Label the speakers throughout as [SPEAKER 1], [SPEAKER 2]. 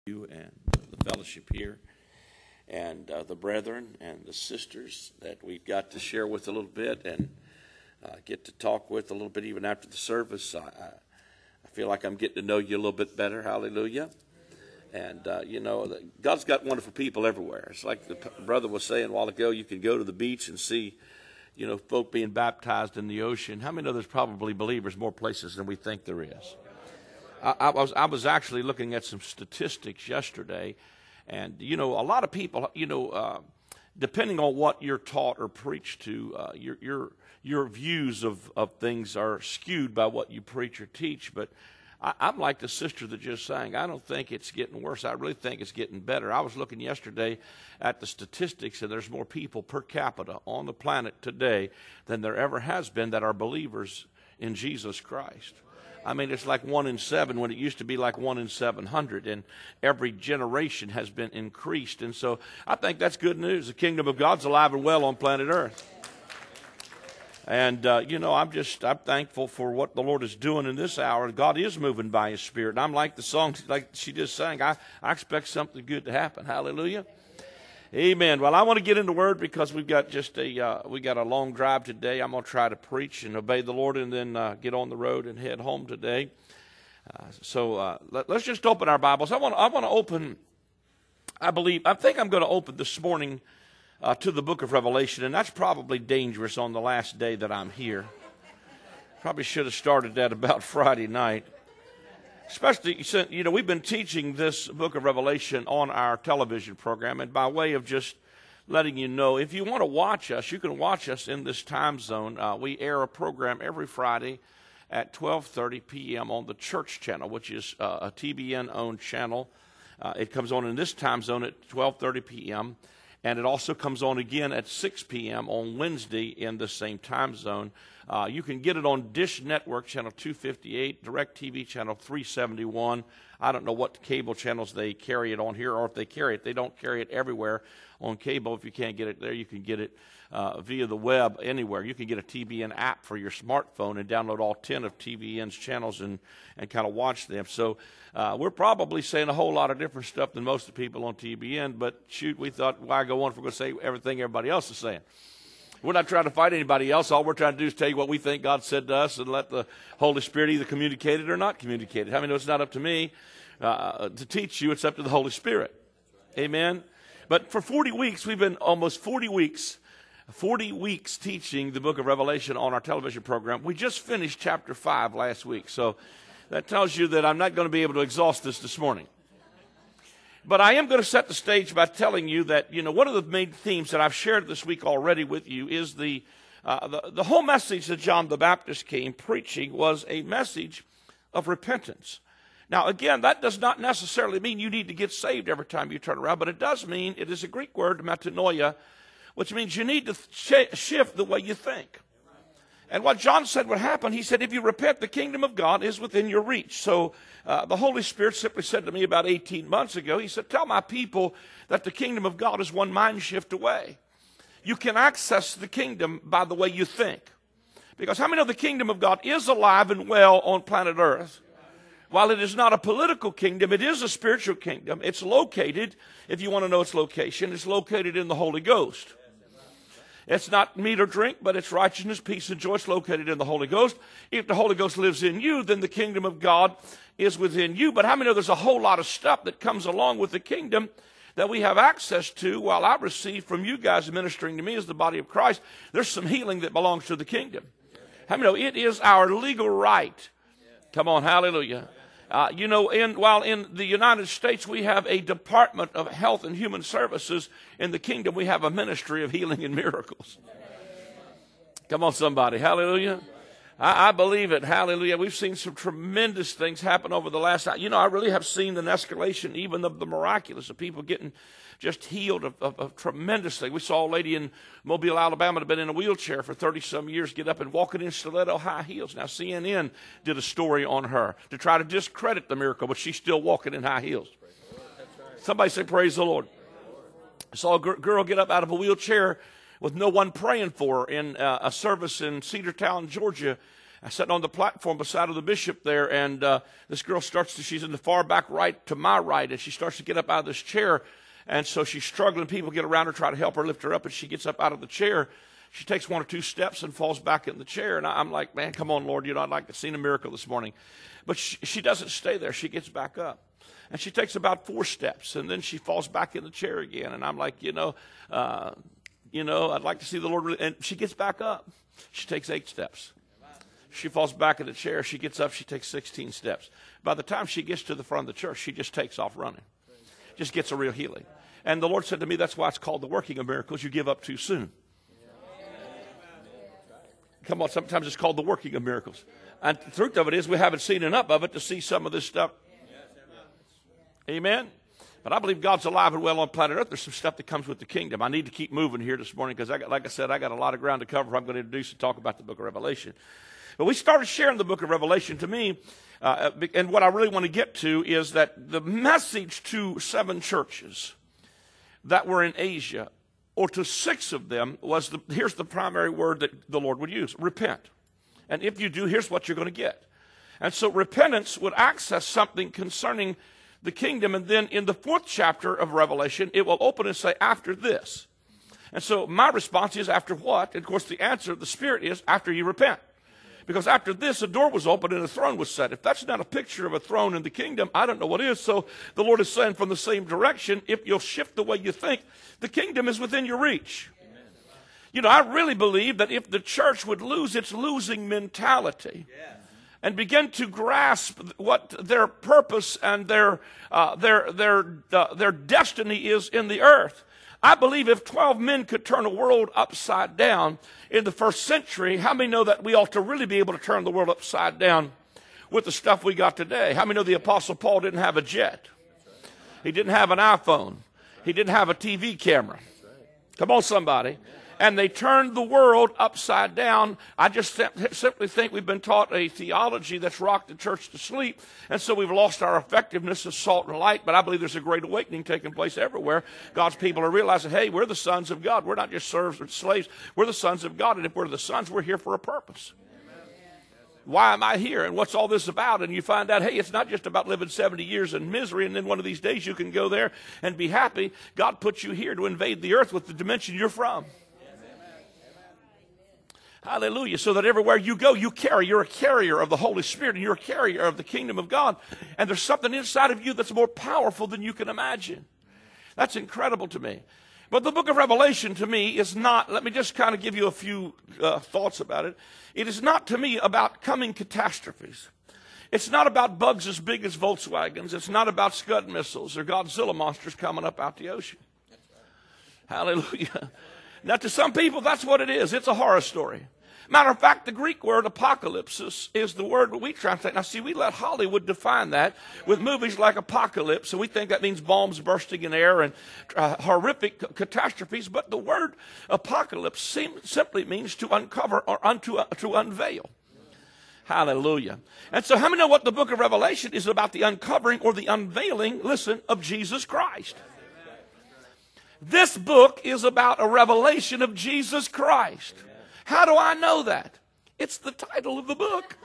[SPEAKER 1] you and the fellowship here and the brethren and the sisters that we've got to share with a little bit and get to talk with a little bit even after the service. I feel like I'm getting to know you a little bit better. Hallelujah. And, God's got wonderful people everywhere. It's like the brother was saying a while ago, you can go to the beach and see, folk being baptized in the ocean. How many know there's probably believers more places than we think there is? I was actually looking at some statistics yesterday, and, a lot of people, depending on what you're taught or preached to, your views of things are skewed by what you preach or teach. But I'm like the sister that just sang. I don't think it's getting worse. I really think it's getting better. I was looking yesterday at the statistics, and there's more people per capita on the planet today than there ever has been that are believers in Jesus Christ. I mean, it's like 1 in 7 when it used to be like 1 in 700, and every generation has been increased. And so I think that's good news. The kingdom of God's alive and well on planet Earth. And, I'm thankful for what the Lord is doing in this hour. God is moving by His Spirit. And I'm like the song, like she just sang, I expect something good to happen. Hallelujah. Amen. Well, I want to get into Word because we've got we got a long drive today. I'm going to try to preach and obey the Lord and then get on the road and head home today. Let's just open our Bibles. I want to open, I think I'm going to open this morning to the book of Revelation, and that's probably dangerous on the last day that I'm here. Probably should have started that about Friday night. Especially, we've been teaching this book of Revelation on our television program, and by way of just letting you know, if you want to watch us, you can watch us in this time zone. We air a program every Friday at 12:30 p.m. on the Church Channel, which is a TBN-owned channel. It comes on in this time zone at 12:30 p.m., and it also comes on again at 6 p.m. on Wednesday in the same time zone. You can get it on Dish Network, channel 258, DirecTV, channel 371. I don't know what cable channels they carry it on here, or if they carry it. They don't carry it everywhere on cable. If you can't get it there, you can get it via the web anywhere. You can get a TBN app for your smartphone and download all 10 of TBN's channels and kind of watch them. So we're probably saying a whole lot of different stuff than most of the people on TBN, but shoot, we thought, why go on if we're going to say everything everybody else is saying? We're not trying to fight anybody else. All we're trying to do is tell you what we think God said to us and let the Holy Spirit either communicate it or not communicate it. How many know it's not up to me to teach you? It's up to the Holy Spirit. Amen? But for 40 weeks, we've been almost 40 weeks teaching the book of Revelation on our television program. We just finished chapter 5 last week. So that tells you that I'm not going to be able to exhaust this morning. But I am going to set the stage by telling you that, one of the main themes that I've shared this week already with you is the whole message that John the Baptist came preaching was a message of repentance. Now, again, that does not necessarily mean you need to get saved every time you turn around, but it does mean, it is a Greek word, metanoia, which means you need to shift the way you think. And what John said would happen, he said, if you repent, the kingdom of God is within your reach. So the Holy Spirit simply said to me about 18 months ago, he said, tell my people that the kingdom of God is one mind shift away. You can access the kingdom by the way you think. Because how many know the kingdom of God is alive and well on planet Earth? While it is not a political kingdom, it is a spiritual kingdom. It's located, if you want to know its location, it's located in the Holy Ghost. It's not meat or drink, but it's righteousness, peace, and joy. It's located in the Holy Ghost. If the Holy Ghost lives in you, then the kingdom of God is within you. But how many know there's a whole lot of stuff that comes along with the kingdom that we have access to while I receive from you guys ministering to me as the body of Christ? There's some healing that belongs to the kingdom. How many know it is our legal right? Come on, hallelujah. While in the United States we have a Department of Health and Human Services, in the kingdom we have a ministry of healing and miracles. Come on, somebody. Hallelujah. I believe it. Hallelujah. We've seen some tremendous things happen over the last, I really have seen an escalation even of the miraculous, of people getting just healed of tremendously. We saw a lady in Mobile, Alabama, that had been in a wheelchair for 30-some years, get up and walking in stiletto high heels. Now, CNN did a story on her to try to discredit the miracle, but she's still walking in high heels. Somebody say, praise the Lord. I saw a girl get up out of a wheelchair with no one praying for her in a service in Cedartown, Georgia. I sat on the platform beside of the bishop there, and this girl she's in the far back right to my right, and she starts to get up out of this chair. And so she's struggling. People get around her, try to help her, lift her up, and she gets up out of the chair. She takes 1 or 2 steps and falls back in the chair. And I'm like, man, come on, Lord, I'd like to see a miracle this morning. But she doesn't stay there. She gets back up. And she takes about 4 steps, and then she falls back in the chair again. And I'm like, I'd like to see the Lord. And she gets back up. She takes 8 steps. She falls back in the chair. She gets up. She takes 16 steps. By the time she gets to the front of the church, she just takes off running. Just gets a real healing. And the Lord said to me, that's why it's called the working of miracles. You give up too soon. Come on, sometimes it's called the working of miracles. And the truth of it is we haven't seen enough of it to see some of this stuff. Amen? But I believe God's alive and well on planet Earth. There's some stuff that comes with the kingdom. I need to keep moving here this morning because, like I said, I got a lot of ground to cover. I'm going to introduce and talk about the book of Revelation. But we started sharing the book of Revelation. To me, and what I really want to get to is that the message to 7 churches that were in Asia, or to 6 of them, was here's the primary word that the Lord would use: repent. And if you do, here's what you're going to get. And so repentance would access something concerning the kingdom. And then in the 4th chapter of Revelation, it will open and say, after this. And so my response is, after what? And of course, the answer of the Spirit is, after you repent. Because after this, a door was opened and a throne was set. If that's not a picture of a throne in the kingdom, I don't know what is. So the Lord is saying from the same direction, if you'll shift the way you think, the kingdom is within your reach. Amen. I really believe that if the church would lose its losing mentality and begin to grasp what their purpose and their destiny is in the earth, I believe if 12 men could turn a world upside down in the 1st century, how many know that we ought to really be able to turn the world upside down with the stuff we got today? How many know the Apostle Paul didn't have a jet? He didn't have an iPhone. He didn't have a TV camera. Come on, somebody. And they turned the world upside down. I just simply think we've been taught a theology that's rocked the church to sleep, and so we've lost our effectiveness as salt and light. But I believe there's a great awakening taking place everywhere. God's people are realizing, hey, we're the sons of God. We're not just servants or slaves. We're the sons of God, and if we're the sons, we're here for a purpose. Why am I here, and what's all this about? And you find out, hey, it's not just about living 70 years in misery, and then one of these days you can go there and be happy. God put you here to invade the earth with the dimension you're from. Hallelujah. So that everywhere you go, you're a carrier of the Holy Spirit, and you're a carrier of the kingdom of God. And there's something inside of you that's more powerful than you can imagine. That's incredible to me. But the book of Revelation to me is not, let me just kind of give you a few thoughts about it. It is not to me about coming catastrophes. It's not about bugs as big as Volkswagens. It's not about Scud missiles or Godzilla monsters coming up out the ocean. Hallelujah. Now, to some people, that's what it is. It's a horror story. Matter of fact, the Greek word apocalypse is the word that we translate. Now, see, we let Hollywood define that with movies like Apocalypse, and we think that means bombs bursting in air and horrific catastrophes. But the word apocalypse simply means to uncover or to unveil. Hallelujah. And so how many know what the book of Revelation is about? The uncovering or the unveiling, listen, of Jesus Christ. This book is about a revelation of Jesus Christ. How do I know that? It's the title of the book.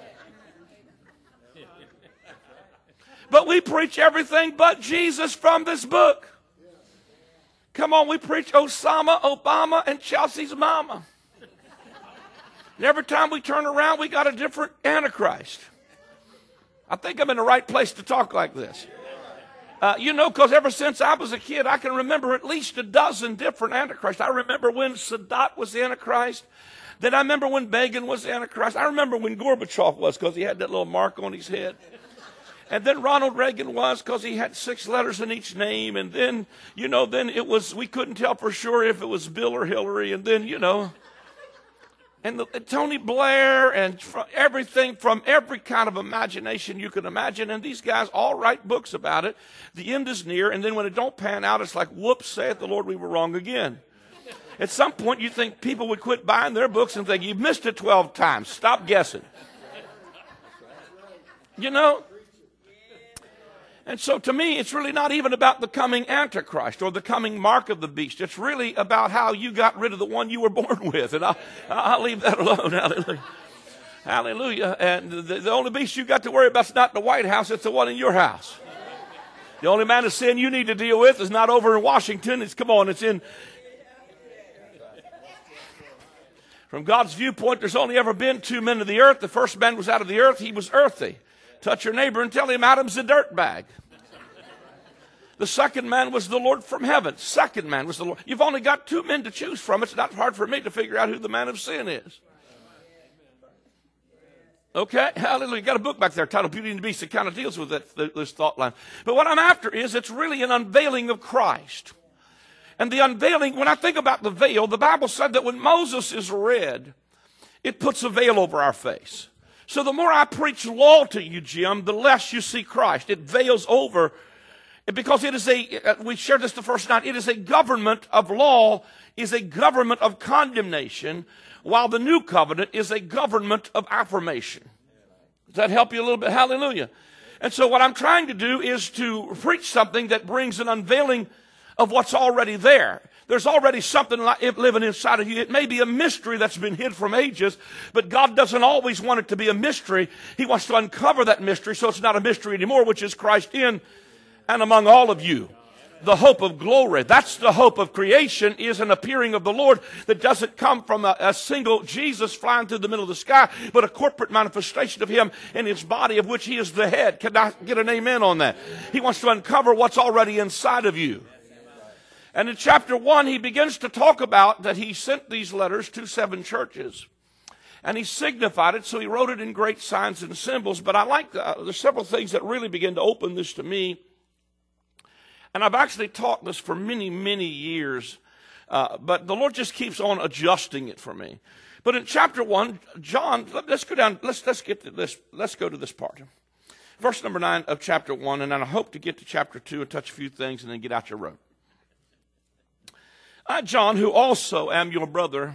[SPEAKER 1] But we preach everything but Jesus from this book. Come on, we preach Osama, Obama, and Chelsea's mama. And every time we turn around, we got a different Antichrist. I think I'm in the right place to talk like this. Because ever since I was a kid, I can remember at least a dozen different Antichrists. I remember when Sadat was the Antichrist. Then I remember when Begin was the Antichrist. I remember when Gorbachev was, because he had that little mark on his head. And then Ronald Reagan was, because he had 6 letters in each name. And then, then it was, we couldn't tell for sure if it was Bill or Hillary. And then, and Tony Blair, and everything from every kind of imagination you can imagine. And these guys all write books about it. The end is near, and then when it don't pan out, it's like, whoops, saith the Lord, we were wrong again. At some point, you think people would quit buying their books and think, you've missed it 12 times. Stop guessing. And so to me, it's really not even about the coming Antichrist or the coming mark of the beast. It's really about how you got rid of the one you were born with. And I'll leave that alone. Hallelujah. Hallelujah. And the only beast you got to worry about is not the White House, it's the one in your house. The only man of sin you need to deal with is not over in Washington. It's in. From God's viewpoint, there's only ever been two men of the earth. The first man was out of the earth. He was earthy. Touch your neighbor and tell him Adam's a dirt bag. The second man was the Lord from heaven. Second man was the Lord. You've only got two men to choose from. It's not hard for me to figure out who the man of sin is. Okay, hallelujah. Got a book back there titled Beauty and the Beast that kind of deals with this thought line. But what I'm after is it's really an unveiling of Christ. And the unveiling, when I think about the veil, the Bible said that when Moses is read, it puts a veil over our face. So the more I preach law to you, Jim, the less you see Christ. It veils over, because it is we shared this the first night, it is a government of law, is a government of condemnation, while the new covenant is a government of affirmation. Does that help you a little bit? Hallelujah. And so what I'm trying to do is to preach something that brings an unveiling of what's already there. There's already something living inside of you. It may be a mystery that's been hid from ages, but God doesn't always want it to be a mystery. He wants to uncover that mystery so it's not a mystery anymore, which is Christ in and among all of you. The hope of glory. That's the hope of creation, is an appearing of the Lord that doesn't come from a single Jesus flying through the middle of the sky, but a corporate manifestation of him in his body, of which he is the head. Can I get an amen on that? He wants to uncover what's already inside of you. And in chapter 1, he begins to talk about that he sent these letters to 7 churches. And he signified it, so he wrote it in great signs and symbols. But I like, there's several things that really begin to open this to me. And I've actually taught this for many, many years. But the Lord just keeps on adjusting it for me. But in chapter 1, John, let's go down, let's get to this, let's go to this part. Verse number 9 of chapter 1, and then I hope to get to chapter 2 and touch a few things and then get out your road. I, John, who also am your brother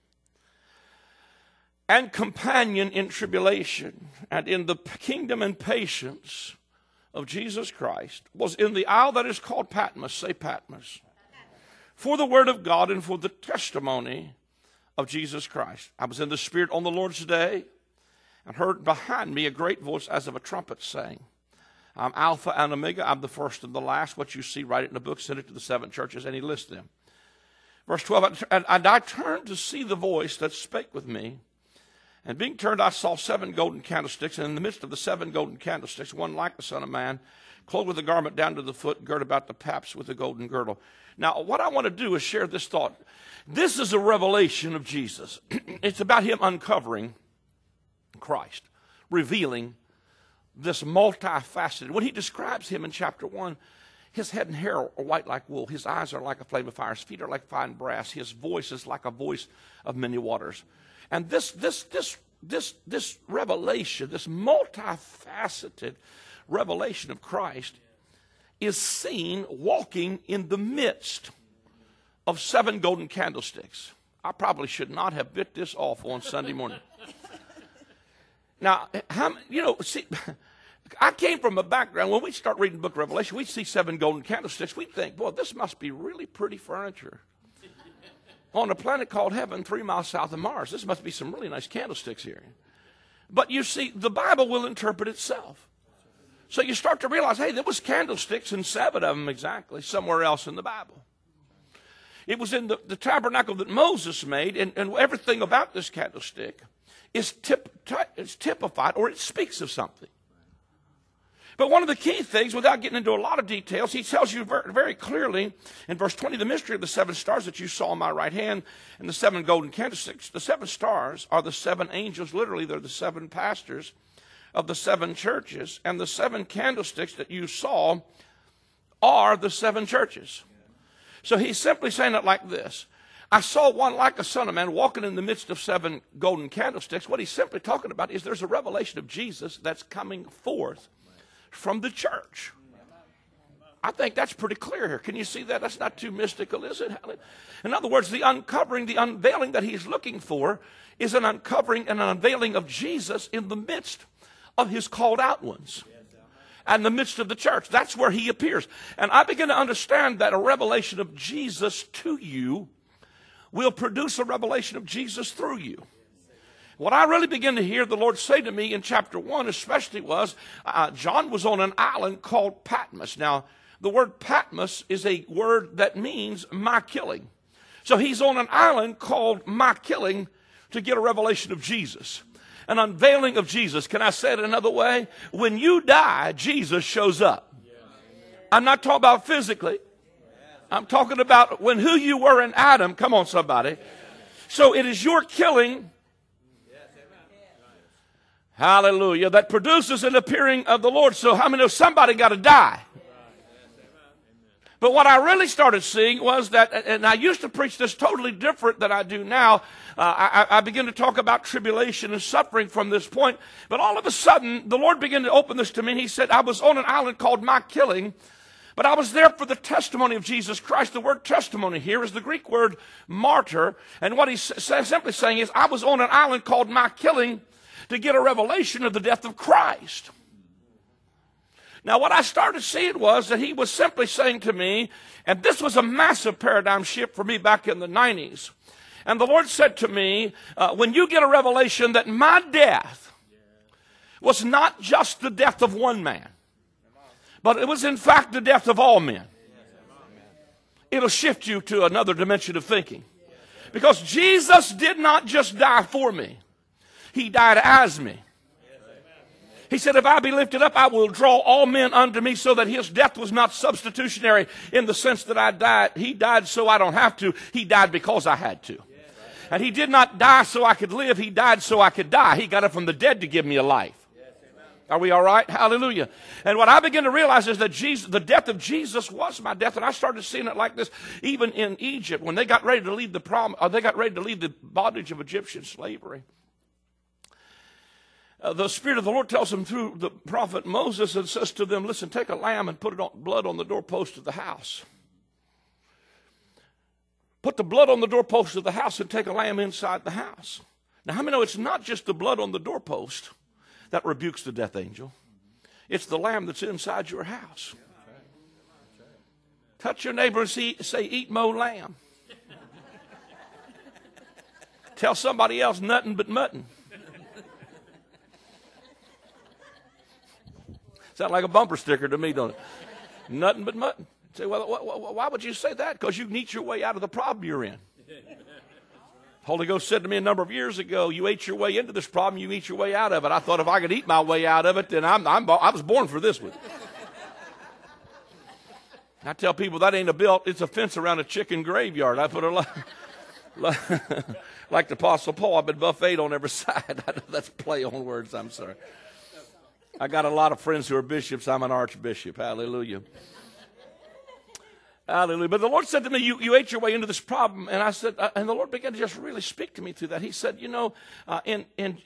[SPEAKER 1] and companion in tribulation and in the kingdom and patience of Jesus Christ, was in the isle that is called Patmos, say Patmos, for the word of God and for the testimony of Jesus Christ. I was in the Spirit on the Lord's day and heard behind me a great voice as of a trumpet saying, I'm Alpha and Omega, I'm the first and the last. What you see, write it in the book, send it to the 7 churches, and he lists them. Verse 12, and I turned to see the voice that spake with me. And being turned, I saw 7 golden candlesticks, and in the midst of the 7 golden candlesticks, one like the Son of Man, clothed with a garment down to the foot, girt about the paps with a golden girdle. Now, what I want to do is share this thought. This is a revelation of Jesus. It's about him uncovering Christ, revealing this multifaceted. When he describes him in chapter 1, his head and hair are white like wool. His eyes are like a flame of fire. His feet are like fine brass. His voice is like a voice of many waters. And this revelation, this multifaceted revelation of Christ, is seen walking in the midst of 7 golden candlesticks. I probably should not have bit this off on Sunday morning. Now, see, I came from a background, when we start reading the book of Revelation, we see 7 golden candlesticks. We think, boy, this must be really pretty furniture. On a planet called heaven, 3 miles south of Mars. This must be some really nice candlesticks here. But you see, the Bible will interpret itself. So you start to realize, hey, there was candlesticks, and 7 of them exactly, somewhere else in the Bible. It was in the tabernacle that Moses made, and everything about this candlestick is typified, or it speaks of something. But one of the key things, without getting into a lot of details, he tells you very, very clearly in verse 20, the mystery of the 7 stars that you saw in my right hand and the 7 golden candlesticks. The 7 stars are the 7 angels. Literally, they're the 7 pastors of the 7 churches. And the 7 candlesticks that you saw are the 7 churches. So he's simply saying it like this. I saw one like a son of man walking in the midst of 7 golden candlesticks. What he's simply talking about is there's a revelation of Jesus that's coming forth from the church. I think that's pretty clear here. Can you see that? That's not too mystical, is it? In other words, the uncovering, the unveiling that he's looking for is an uncovering and an unveiling of Jesus in the midst of his called out ones. And the midst of the church. That's where he appears. And I begin to understand that a revelation of Jesus to you will produce a revelation of Jesus through you. What I really began to hear the Lord say to me in chapter 1 especially was, John was on an island called Patmos. Now, the word Patmos is a word that means my killing. So he's on an island called my killing to get a revelation of Jesus. An unveiling of Jesus. Can I say it another way? When you die, Jesus shows up. I'm not talking about physically. I'm talking about when who you were in Adam. Come on, somebody. So it is your killing, hallelujah, that produces an appearing of the Lord. So how many know somebody got to die? But what I really started seeing was that, and I used to preach this totally different than I do now. I began to talk about tribulation and suffering from this point. But all of a sudden, the Lord began to open this to me. And he said, I was on an island called My Killing, but I was there for the testimony of Jesus Christ. The word testimony here is the Greek word martyr. And what he's simply saying is, I was on an island called My Killing to get a revelation of the death of Christ. Now, what I started seeing was that he was simply saying to me, and this was a massive paradigm shift for me back in the 90s. And the Lord said to me, when you get a revelation that my death was not just the death of one man, but it was in fact the death of all men, it'll shift you to another dimension of thinking. Because Jesus did not just die for me. He died as me. He said, if I be lifted up, I will draw all men unto me, so that his death was not substitutionary in the sense that I died. He died so I don't have to. He died because I had to. And he did not die so I could live. He died so I could die. He got up from the dead to give me a life. Are we all right? Hallelujah. And what I began to realize is that the death of Jesus was my death. And I started seeing it like this even in Egypt when they got ready to leave the bondage of Egyptian slavery. The Spirit of the Lord tells them through the prophet Moses and says to them, listen, take a lamb and put blood on the doorpost of the house. Put the blood on the doorpost of the house and take a lamb inside the house. Now, how many know it's not just the blood on the doorpost that rebukes the death angel? It's the lamb that's inside your house. Touch your neighbor and say, eat mo lamb. Tell somebody else nothing but mutton. Sound like a bumper sticker to me, don't it? Nothing but mutton. Say, well, why would you say that? Because you can eat your way out of the problem you're in. Holy Ghost said to me a number of years ago, you ate your way into this problem, you eat your way out of it. I thought if I could eat my way out of it, then I was born for this one. I tell people that ain't a built, it's a fence around a chicken graveyard. I put a like the Apostle Paul, I've been buffeted on every side. That's play on words, I'm sorry. I got a lot of friends who are bishops. I'm an archbishop. Hallelujah. Hallelujah. But the Lord said to me, you ate your way into this problem. And I said, and the Lord began to just really speak to me through that. He said, you know, in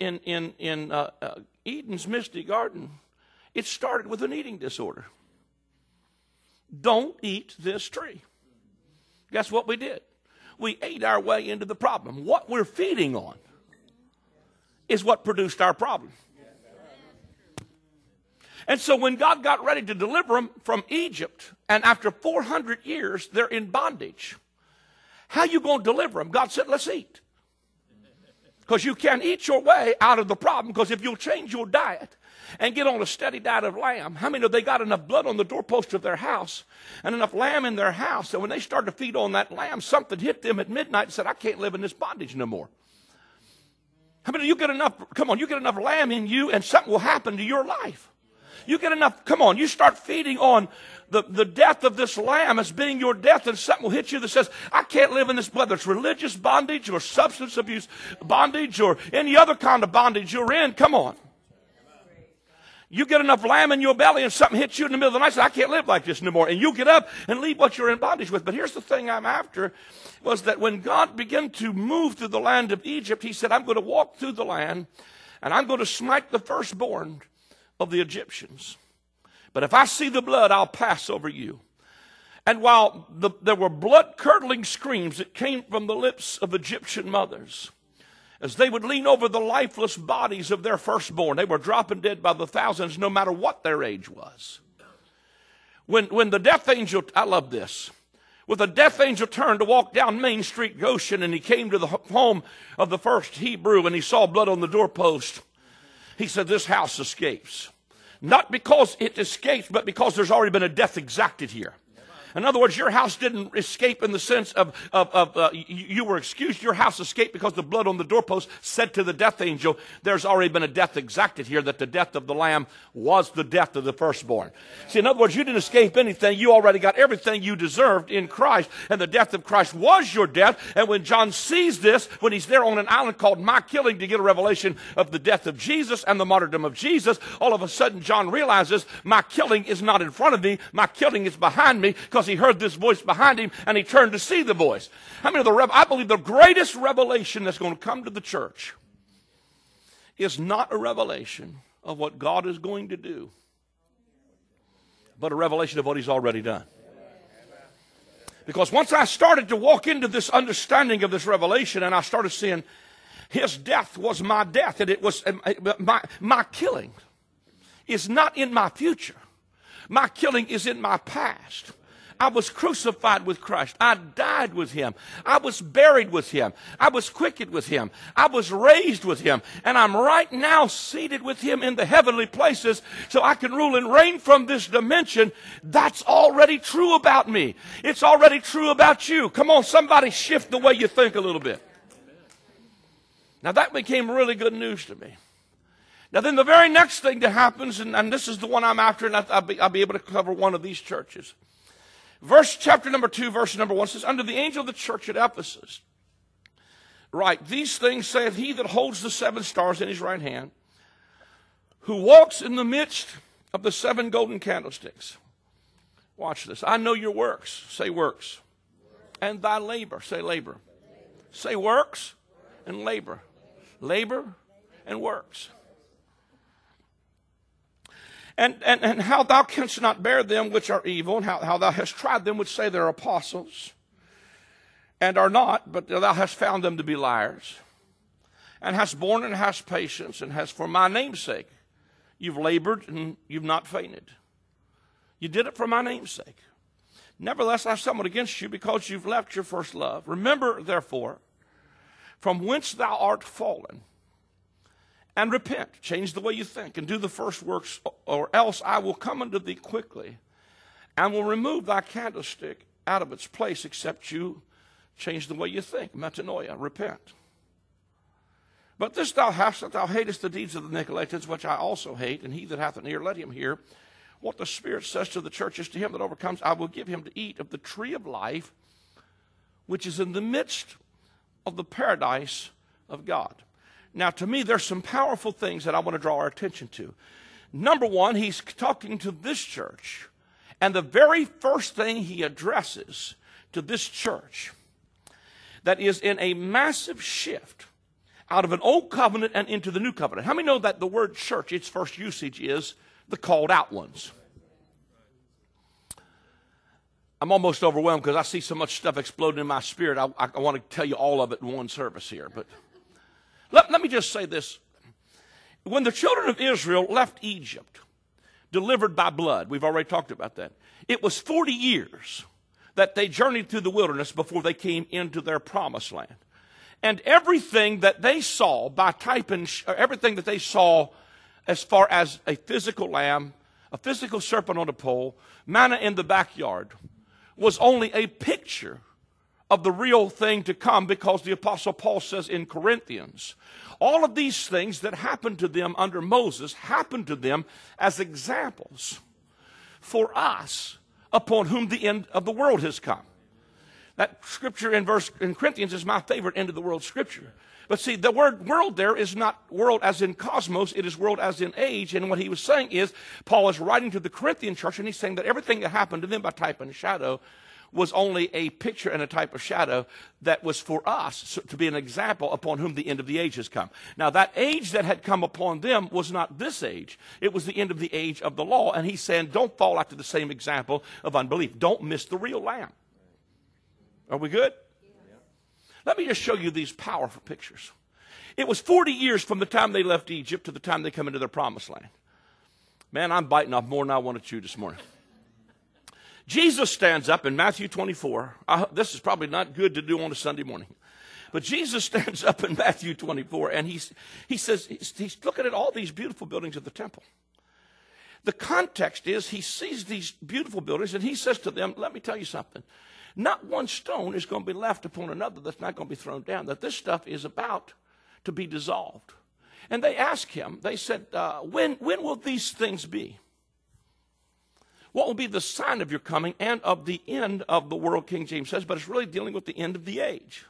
[SPEAKER 1] Eden's misty garden, it started with an eating disorder. Don't eat this tree. Guess what we did? We ate our way into the problem. What we're feeding on is what produced our problem. And so when God got ready to deliver them from Egypt, and after 400 years, they're in bondage, how you going to deliver them? God said, let's eat. Because you can't eat your way out of the problem, because if you'll change your diet and get on a steady diet of lamb, how many know they got enough blood on the doorpost of their house and enough lamb in their house that when they started to feed on that lamb, something hit them at midnight and said, I can't live in this bondage no more. How many you get enough, come on, you get enough lamb in you and something will happen to your life. You get enough, come on, you start feeding on the death of this lamb as being your death, and something will hit you that says, I can't live in this, whether it's religious bondage or substance abuse bondage or any other kind of bondage you're in, come on. You get enough lamb in your belly and something hits you in the middle of the night and says, I can't live like this no more. And you get up and leave what you're in bondage with. But here's the thing I'm after, was that when God began to move through the land of Egypt, he said, I'm going to walk through the land and I'm going to smite the firstborn of the Egyptians. But if I see the blood, I'll pass over you. And while there were blood-curdling screams that came from the lips of Egyptian mothers, as they would lean over the lifeless bodies of their firstborn, they were dropping dead by the thousands, no matter what their age was. When the death angel, I love this, with a death angel turned to walk down Main Street, Goshen, and he came to the home of the first Hebrew and he saw blood on the doorpost. He said, this house escapes. Not because it escapes, but because there's already been a death exacted here. In other words, your house didn't escape in the sense of you were excused. Your house escaped because the blood on the doorpost said to the death angel, there's already been a death exacted here, that the death of the lamb was the death of the firstborn. See, in other words, you didn't escape anything. You already got everything you deserved in Christ, and the death of Christ was your death. And when John sees this, when he's there on an island called My Killing to get a revelation of the death of Jesus and the martyrdom of Jesus, all of a sudden John realizes my killing is not in front of me. My killing is behind me, because he heard this voice behind him and he turned to see the voice. I believe the greatest revelation that's going to come to the church is not a revelation of what God is going to do, but a revelation of what he's already done. Because once I started to walk into this understanding of this revelation, and I started seeing his death was my death, and it was my killing is not in my future. My killing is in my past. I was crucified with Christ. I died with him. I was buried with him. I was quickened with him. I was raised with him. And I'm right now seated with him in the heavenly places, so I can rule and reign from this dimension. That's already true about me. It's already true about you. Come on, somebody shift the way you think a little bit. Now that became really good news to me. Now then the very next thing that happens, and this is the one I'm after, and I'll be able to cover one of these churches. Chapter number 2, verse number 1 says, unto the angel of the church at Ephesus, write, these things saith he that holds the 7 stars in his right hand, who walks in the midst of the 7 golden candlesticks. Watch this. I know your works. Say works. And thy labor. Say labor. Say works and labor. Labor and works. And how thou canst not bear them which are evil, and how thou hast tried them which say they're apostles, and are not, but thou hast found them to be liars, and hast borne and hast patience, and hast for my name's sake, you've labored and you've not fainted. You did it for my name's sake. Nevertheless, I have somewhat against you, because you've left your first love. Remember, therefore, from whence thou art fallen, and repent, change the way you think, and do the first works, or else I will come unto thee quickly, and will remove thy candlestick out of its place, except you change the way you think. Metanoia, repent. But this thou hast, that thou hatest the deeds of the Nicolaitans, which I also hate, and he that hath an ear, let him hear what the Spirit says to the churches. To him that overcomes, I will give him to eat of the tree of life, which is in the midst of the paradise of God. Now, to me, there's some powerful things that I want to draw our attention to. Number one, he's talking to this church. And the very first thing he addresses to this church that is in a massive shift out of an old covenant and into the new covenant. How many know that the word church, its first usage is the called out ones? I'm almost overwhelmed because I see so much stuff exploding in my spirit. I want to tell you all of it in one service here, but let me just say this. When the children of Israel left Egypt, delivered by blood, we've already talked about that, it was 40 years that they journeyed through the wilderness before they came into their promised land. And everything that they saw by type and everything that they saw as far as a physical lamb, a physical serpent on a pole, manna in the backyard, was only a picture of the real thing to come, because the Apostle Paul says in Corinthians, all of these things that happened to them under Moses happened to them as examples for us, upon whom the end of the world has come. That scripture in Corinthians is my favorite end of the world scripture. But see, the word world there is not world as in cosmos, it is world as in age. And what he was saying is, Paul is writing to the Corinthian church, and he's saying that everything that happened to them by type and shadow was only a picture and a type of shadow that was for us to be an example upon whom the end of the age has come. Now, that age that had come upon them was not this age. It was the end of the age of the law. And he's saying, don't fall after the same example of unbelief. Don't miss the real lamb. Are we good? Yeah. Let me just show you these powerful pictures. It was 40 years from the time they left Egypt to the time they come into their promised land. Man, I'm biting off more than I want to chew this morning. Jesus stands up in Matthew 24. This is probably not good to do on a Sunday morning. But Jesus stands up in Matthew 24, and he says, he's looking at all these beautiful buildings of the temple. The context is he sees these beautiful buildings, and he says to them, let me tell you something. Not one stone is going to be left upon another that's not going to be thrown down, that this stuff is about to be dissolved. And they asked him, they said, when will these things be? What will be the sign of your coming and of the end of the world, King James says, but it's really dealing with the end of the age.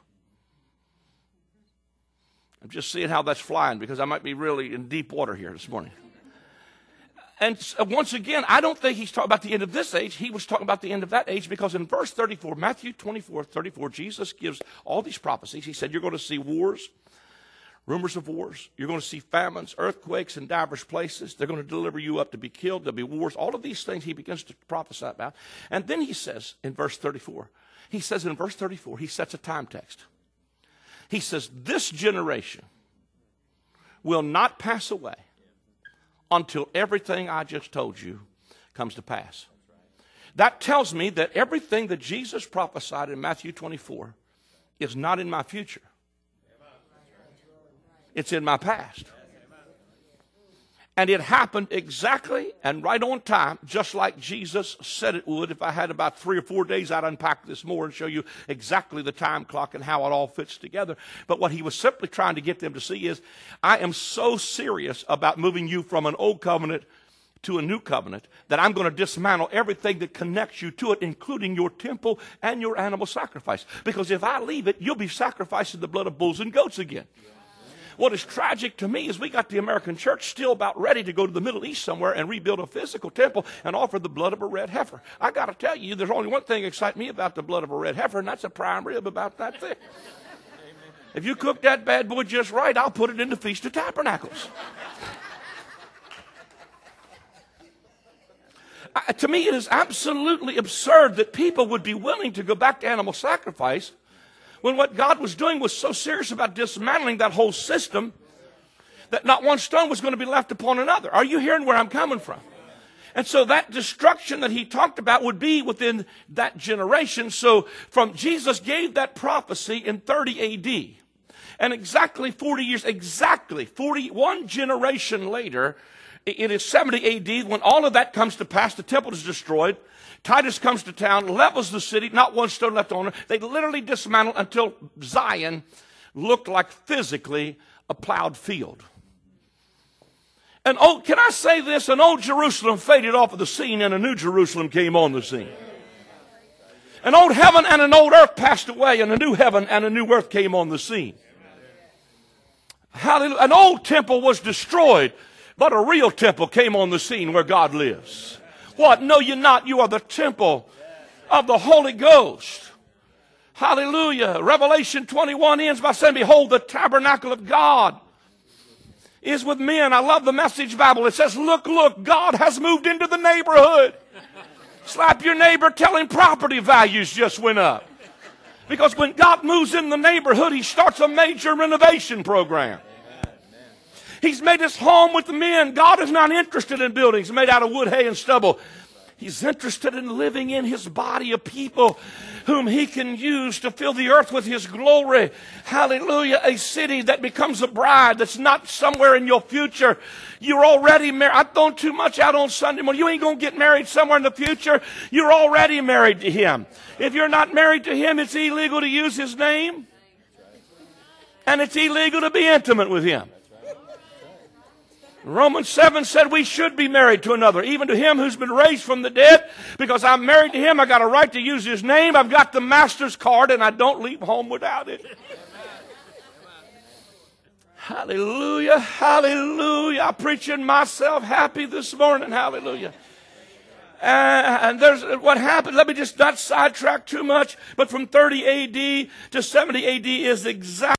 [SPEAKER 1] I'm just seeing how that's flying because I might be really in deep water here this morning. And once again, I don't think he's talking about the end of this age. He was talking about the end of that age because in verse 34, Matthew 24:34, Jesus gives all these prophecies. He said, you're going to see wars, rumors of wars. You're going to see famines, earthquakes in diverse places. They're going to deliver you up to be killed. There'll be wars. All of these things he begins to prophesy about. And then he says in verse 34, he sets a time text. He says, this generation will not pass away until everything I just told you comes to pass. That tells me that everything that Jesus prophesied in Matthew 24 is not in my future. It's in my past. And it happened exactly and right on time, just like Jesus said it would. If I had about 3 or 4 days, I'd unpack this more and show you exactly the time clock and how it all fits together. But what he was simply trying to get them to see is, I am so serious about moving you from an old covenant to a new covenant that I'm going to dismantle everything that connects you to it, including your temple and your animal sacrifice. Because if I leave it, you'll be sacrificing the blood of bulls and goats again. What is tragic to me is we got the American church still about ready to go to the Middle East somewhere and rebuild a physical temple and offer the blood of a red heifer. I got to tell you, there's only one thing that excites me about the blood of a red heifer, and that's a prime rib about that thick. If you cook that bad boy just right, I'll put it in the Feast of Tabernacles. To me, it is absolutely absurd that people would be willing to go back to animal sacrifice when what God was doing was so serious about dismantling that whole system that not one stone was going to be left upon another. Are you hearing where I'm coming from? And so that destruction that he talked about would be within that generation. So from Jesus gave that prophecy in 30 A.D. And exactly 41 generation later, it is 70 A.D. when all of that comes to pass. The temple is destroyed. Titus comes to town, levels the city, not one stone left on it. They literally dismantled until Zion looked like physically a plowed field. And can I say this? An old Jerusalem faded off of the scene and a new Jerusalem came on the scene. An old heaven and an old earth passed away and a new heaven and a new earth came on the scene. Hallelujah. An old temple was destroyed, but a real temple came on the scene where God lives. What? No, you're not. You are the temple of the Holy Ghost. Hallelujah. Revelation 21 ends by saying, behold, the tabernacle of God is with men. I love the Message Bible. It says, look, God has moved into the neighborhood. Slap your neighbor, tell him property values just went up. Because when God moves in the neighborhood, he starts a major renovation program. He's made his home with the men. God is not interested in buildings made out of wood, hay, and stubble. He's interested in living in his body of people whom he can use to fill the earth with his glory. Hallelujah. A city that becomes a bride that's not somewhere in your future. You're already married. I've thrown too much out on Sunday morning. You ain't going to get married somewhere in the future. You're already married to him. If you're not married to him, it's illegal to use his name. And it's illegal to be intimate with him. Romans 7 said we should be married to another, even to him who's been raised from the dead. Because I'm married to him, I got a right to use his name. I've got the master's card, and I don't leave home without it. Hallelujah, hallelujah. I'm preaching myself happy this morning. Hallelujah. And there's what happened. Let me just not sidetrack too much. But from 30 A.D. to 70 A.D. is exactly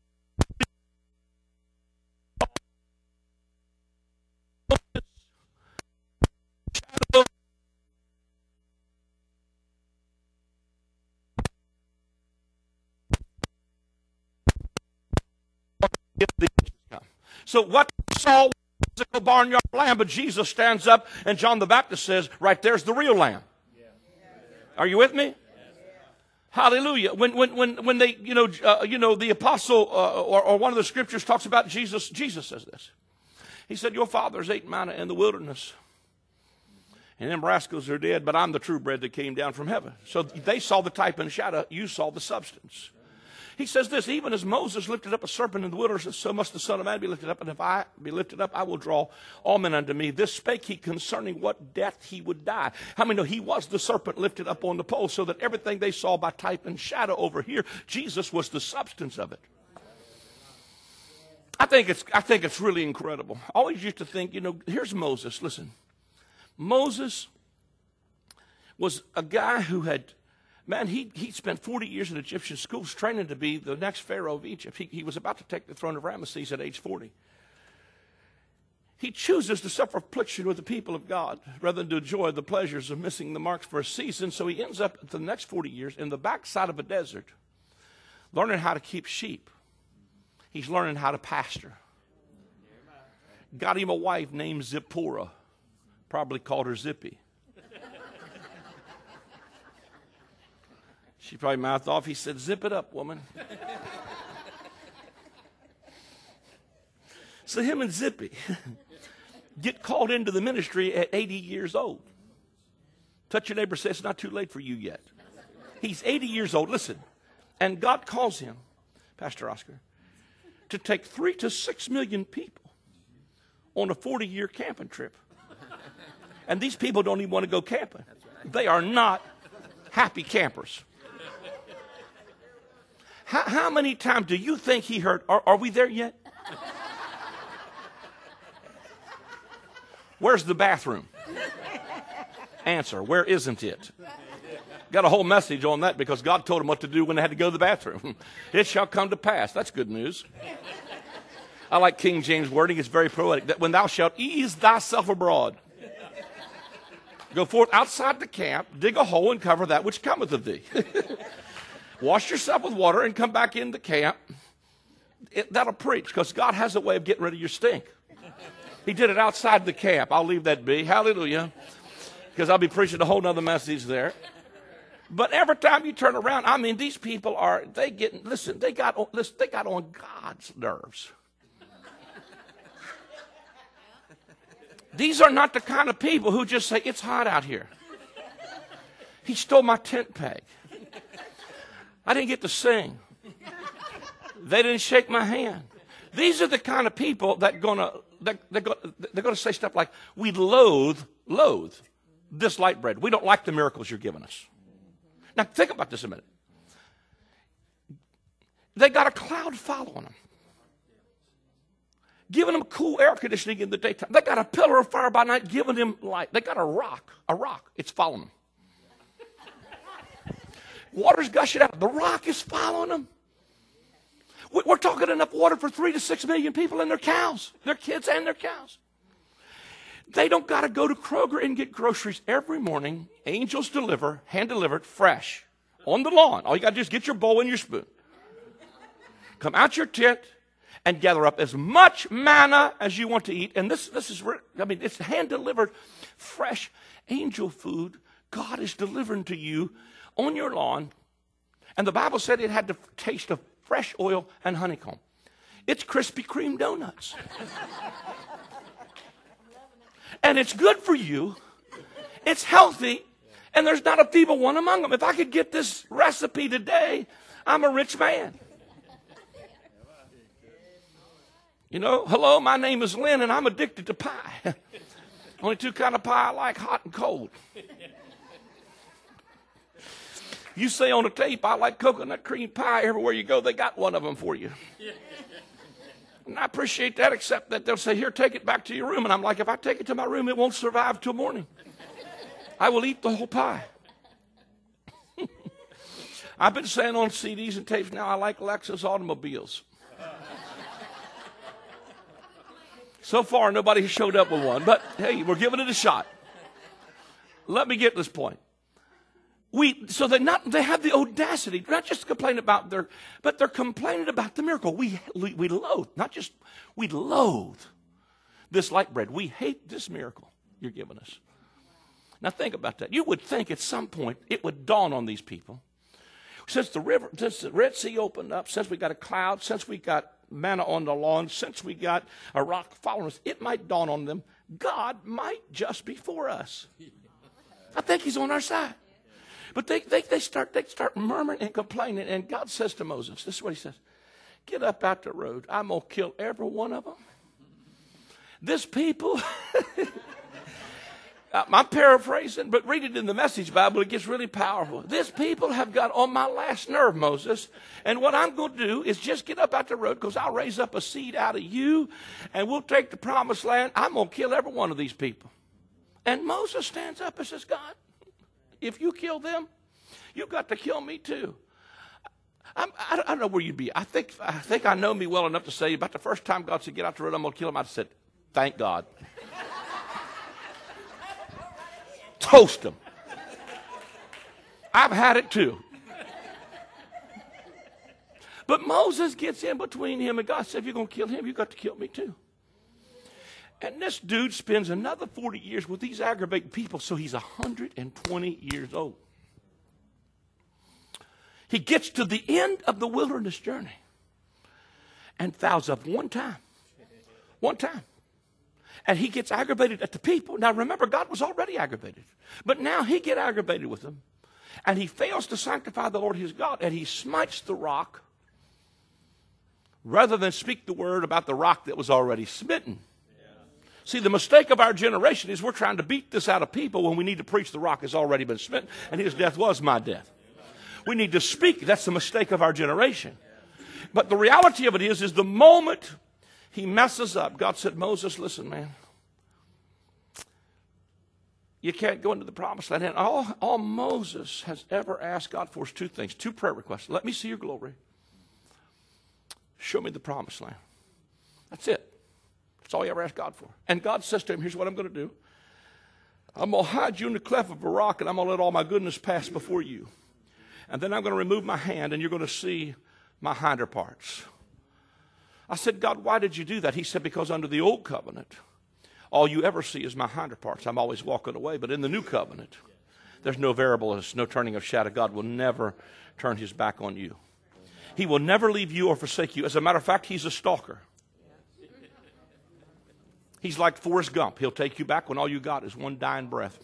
[SPEAKER 1] So what Saul was a physical barnyard lamb, but Jesus stands up and John the Baptist says, right there's the real lamb. Are you with me? Hallelujah. When they, the apostle or one of the scriptures talks about Jesus, Jesus says this. He said, your fathers ate manna in the wilderness. And them rascals are dead, but I'm the true bread that came down from heaven. So they saw the type and shadow. You saw the substance. He says this, even as Moses lifted up a serpent in the wilderness, so must the Son of Man be lifted up. And if I be lifted up, I will draw all men unto me. This spake he concerning what death he would die. How many know he was the serpent lifted up on the pole, so that everything they saw by type and shadow over here, Jesus was the substance of it. I think it's really incredible. I always used to think, here's Moses. Listen, Moses was a guy who had, he spent 40 years in Egyptian schools training to be the next Pharaoh of Egypt. He was about to take the throne of Ramesses at age 40. He chooses to suffer affliction with the people of God rather than to enjoy the pleasures of missing the marks for a season. So he ends up the next 40 years in the backside of a desert, learning how to keep sheep. He's learning how to pasture. Got him a wife named Zipporah. Probably called her Zippy. She probably mouthed off. He said, zip it up, woman. So him and Zippy get called into the ministry at 80 years old. Touch your neighbor, say it's not too late for you yet. He's 80 years old. Listen, and God calls him, Pastor Oscar, to take 3 to 6 million people on a 40-year camping trip. And these people don't even want to go camping. They are not happy campers. How many times do you think he heard, are we there yet? Where's the bathroom? Answer, where isn't it? Got a whole message on that because God told them what to do when they had to go to the bathroom. It shall come to pass. That's good news. I like King James wording. It's very poetic. That when thou shalt ease thyself abroad, go forth outside the camp, dig a hole and cover that which cometh of thee. Wash yourself with water and come back in the camp. That'll preach because God has a way of getting rid of your stink. He did it outside the camp. I'll leave that be. Hallelujah. Because I'll be preaching a whole nother message there. But every time you turn around, these people they got on God's nerves. These are not the kind of people who just say, it's hot out here. He stole my tent peg. I didn't get to sing. They didn't shake my hand. These are the kind of people that they're gonna say stuff like, we loathe this light bread. We don't like the miracles you're giving us. Now think about this a minute. They got a cloud following them, giving them cool air conditioning in the daytime. They got a pillar of fire by night giving them light. They got a rock. It's following them. Water's gushing out. The rock is following them. We're talking enough water for 3 to 6 million people and their cows, their kids and their cows. They don't got to go to Kroger and get groceries every morning. Angels deliver, hand delivered, fresh, on the lawn. All you got to do is get your bowl and your spoon. Come out your tent and gather up as much manna as you want to eat. And this is, it's hand delivered, fresh angel food. God is delivering to you on your lawn. And the Bible said it had the taste of fresh oil and honeycomb. It's Krispy Kreme donuts. And it's good for you. It's healthy. And there's not a feeble one among them. If I could get this recipe today, I'm a rich man. Hello, my name is Lynn, and I'm addicted to pie. Only 2 kinds of pie I like, hot and cold. You say on the tape, I like coconut cream pie. Everywhere you go, they got one of them for you. And I appreciate that, except that they'll say, here, take it back to your room. And I'm like, if I take it to my room, it won't survive till morning. I will eat the whole pie. I've been saying on CDs and tapes now, I like Lexus automobiles. So far, nobody has showed up with one. But, hey, we're giving it a shot. Let me get this point. They have the audacity, not just to complain about but they're complaining about the miracle. We loathe, we loathe this light bread. We hate this miracle you're giving us. Now think about that. You would think at some point it would dawn on these people. Since the Red Sea opened up, since we got a cloud, since we got manna on the lawn, since we got a rock following us, it might dawn on them, God might just be for us. I think he's on our side. But they start murmuring and complaining, and God says to Moses, this is what he says, get up out the road. I'm going to kill every one of them. This people, I'm paraphrasing, but read it in the Message Bible. It gets really powerful. This people have got on my last nerve, Moses. And what I'm going to do is just get up out the road, because I'll raise up a seed out of you, and we'll take the promised land. I'm going to kill every one of these people. And Moses stands up and says, God, if you kill them, you've got to kill me too. I don't know where you'd be. I think I know me well enough to say about the first time God said, get out the road, I'm going to kill him, I said, thank God. Toast him. I've had it too. But Moses gets in between him and God said, if you're going to kill him, you've got to kill me too. And this dude spends another 40 years with these aggravating people, so he's 120 years old. He gets to the end of the wilderness journey and fouls up one time. One time. And he gets aggravated at the people. Now remember, God was already aggravated. But now he gets aggravated with them. And he fails to sanctify the Lord his God. And he smites the rock rather than speak the word about the rock that was already smitten. See, the mistake of our generation is we're trying to beat this out of people when we need to preach the rock has already been smitten. And his death was my death. We need to speak. That's the mistake of our generation. But the reality of it is the moment he messes up, God said, Moses, listen, man. You can't go into the promised land. And all Moses has ever asked God for is two things, two prayer requests. Let me see your glory. Show me the promised land. That's it. That's all he ever asked God for. And God says to him, here's what I'm going to do. I'm going to hide you in the cleft of a rock, and I'm going to let all my goodness pass before you. And then I'm going to remove my hand, and you're going to see my hinder parts. I said, God, why did you do that? He said, because under the old covenant, all you ever see is my hinder parts. I'm always walking away. But in the new covenant, there's no variableness, no turning of shadow. God will never turn his back on you. He will never leave you or forsake you. As a matter of fact, he's a stalker. He's like Forrest Gump. He'll take you back when all you got is one dying breath.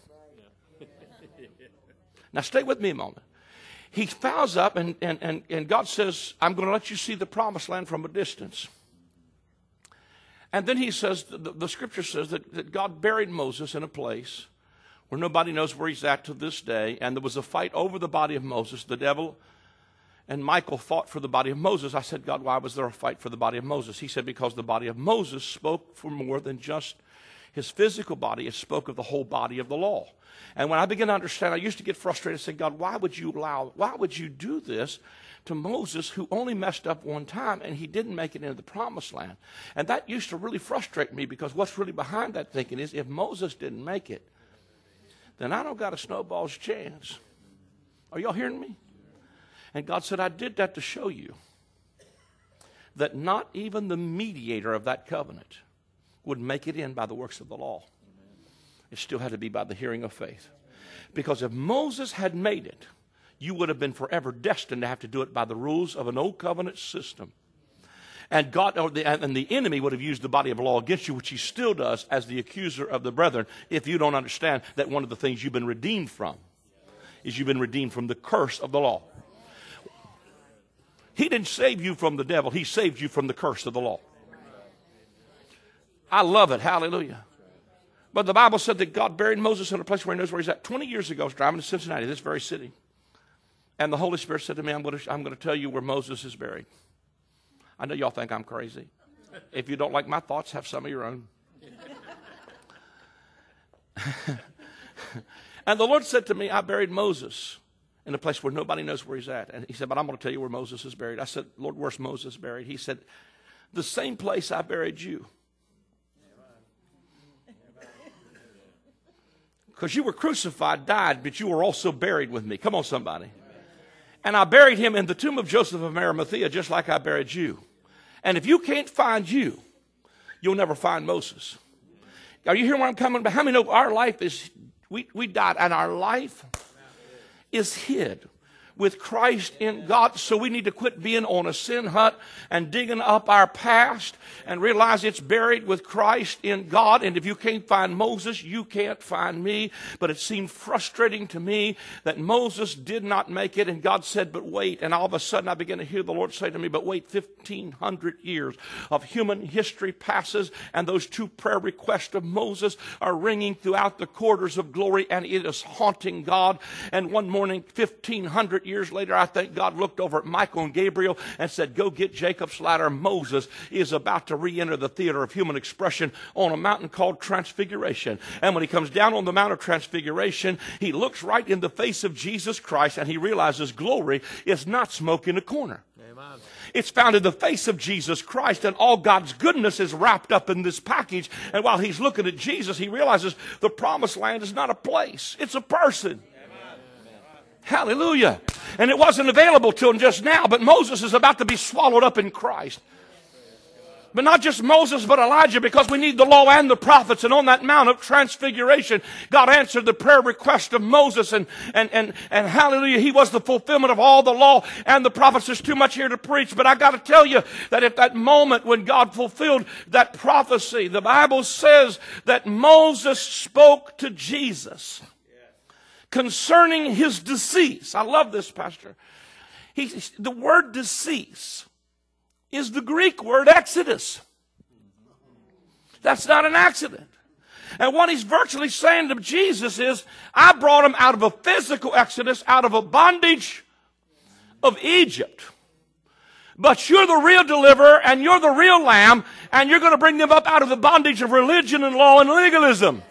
[SPEAKER 1] Now stay with me a moment. He fouls up, and God says, I'm going to let you see the promised land from a distance. And then he says, the scripture says that God buried Moses in a place where nobody knows where he's at to this day. And there was a fight over the body of Moses. The devil and Michael fought for the body of Moses. I said, God, why was there a fight for the body of Moses? He said, because the body of Moses spoke for more than just his physical body. It spoke of the whole body of the law. And when I began to understand, I used to get frustrated and say, God, why would you do this to Moses, who only messed up one time and he didn't make it into the promised land? And that used to really frustrate me, because what's really behind that thinking is, if Moses didn't make it, then I don't got a snowball's chance. Are y'all hearing me? And God said, I did that to show you that not even the mediator of that covenant would make it in by the works of the law. It still had to be by the hearing of faith. Because if Moses had made it, you would have been forever destined to have to do it by the rules of an old covenant system. And the enemy would have used the body of law against you, which he still does, as the accuser of the brethren, if you don't understand that one of the things you've been redeemed from is you've been redeemed from the curse of the law. He didn't save you from the devil. He saved you from the curse of the law. I love it. Hallelujah. But the Bible said that God buried Moses in a place where he knows where he's at. 20 years ago, I was driving to Cincinnati, this very city. And the Holy Spirit said to me, I'm going to tell you where Moses is buried. I know y'all think I'm crazy. If you don't like my thoughts, have some of your own. And the Lord said to me, I buried Moses in a place where nobody knows where he's at. And he said, but I'm going to tell you where Moses is buried. I said, Lord, where's Moses buried? He said, the same place I buried you. Because you were crucified, died, but you were also buried with me. Come on, somebody. And I buried him in the tomb of Joseph of Arimathea, just like I buried you. And if you can't find you, you'll never find Moses. Are you hearing where I'm coming from? How many know our life is We died, and our life is hid with Christ in God. So we need to quit being on a sin hunt and digging up our past and realize it's buried with Christ in God. And if you can't find Moses, you can't find me. But it seemed frustrating to me that Moses did not make it, and God said, but wait. And all of a sudden I began to hear the Lord say to me, but wait, 1,500 years of human history passes, and those two prayer requests of Moses are ringing throughout the corridors of glory, and it is haunting God. And one morning, 1,500 years later, I think God looked over at Michael and Gabriel and said, go get Jacob's ladder. Moses is about to re-enter the theater of human expression on a mountain called Transfiguration. And when he comes down on the Mount of Transfiguration, he looks right in the face of Jesus Christ, and he realizes glory is not smoke in a corner. Amen. It's found in the face of Jesus Christ, and all God's goodness is wrapped up in this package. And while he's looking at Jesus, he realizes the promised land is not a place, it's a person. Hallelujah. And it wasn't available to him just now, but Moses is about to be swallowed up in Christ. But not just Moses, but Elijah, because we need the law and the prophets. And on that Mount of Transfiguration, God answered the prayer request of Moses. And hallelujah, he was the fulfillment of all the law and the prophets. There's too much here to preach, but I got to tell you that at that moment when God fulfilled that prophecy, the Bible says that Moses spoke to Jesus concerning his decease. I love this, Pastor. The word decease is the Greek word exodus. That's not an accident. And what he's virtually saying to Jesus is, I brought him out of a physical exodus, out of a bondage of Egypt. But you're the real deliverer, and you're the real lamb, and you're going to bring them up out of the bondage of religion and law and legalism.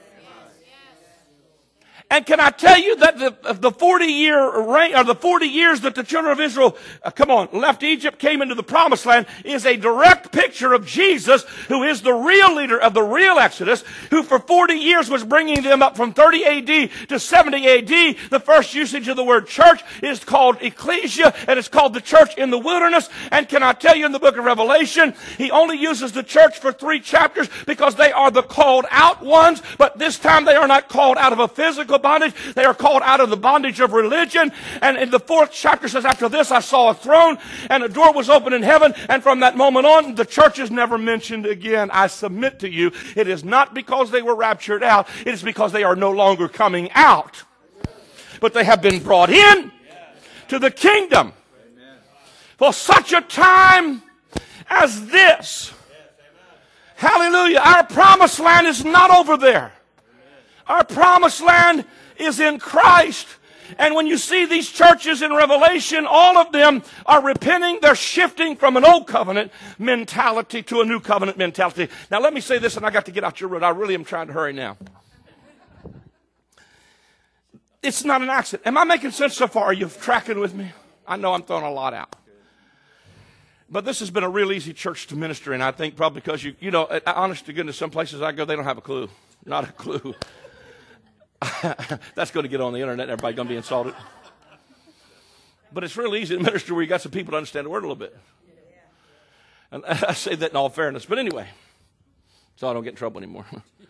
[SPEAKER 1] And can I tell you that the 40-year reign, or the 40 years that the children of Israel, left Egypt, came into the promised land, is a direct picture of Jesus, who is the real leader of the real Exodus, who for 40 years was bringing them up from 30 AD to 70 AD. The first usage of the word church is called ecclesia, and it's called the church in the wilderness. And can I tell you, in the book of Revelation, he only uses the church for 3 chapters because they are the called out ones, but this time they are not called out of a physical bondage. They are called out of the bondage of religion. And in the 4th chapter says, after this I saw a throne, and a door was opened in heaven, and from that moment on the church is never mentioned again. I submit to you, it is not because they were raptured out, it is because they are no longer coming out, but they have been brought in to the kingdom for such a time as this. Hallelujah. Our promised land is not over there. Our promised land is in Christ. And when you see these churches in Revelation, all of them are repenting. They're shifting from an old covenant mentality to a new covenant mentality. Now let me say this, and I got to get out your road. I really am trying to hurry now. It's not an accident. Am I making sense so far? Are you tracking with me? I know I'm throwing a lot out. But this has been a real easy church to minister in, I think, probably because you know, honest to goodness, some places I go, they don't have a clue. Not a clue. That's going to get on the internet and everybody's going to be insulted. But it's really easy to minister where you got some people to understand the word a little bit. And I say that in all fairness. But anyway, so I don't get in trouble anymore.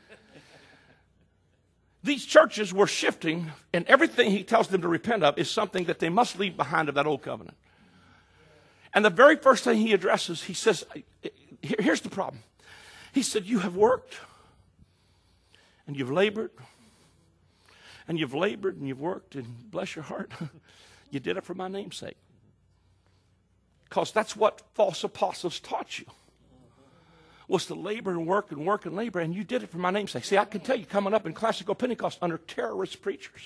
[SPEAKER 1] These churches were shifting, and everything he tells them to repent of is something that they must leave behind of that old covenant. And the very first thing he addresses, he says, here's the problem. He said, you have worked, and you've labored, and you've labored, and you've worked, and bless your heart, you did it for my name's sake. Because that's what false apostles taught you, was to labor and work and work and labor, and you did it for my name's sake. See, I can tell you, coming up in classical Pentecost under terrorist preachers,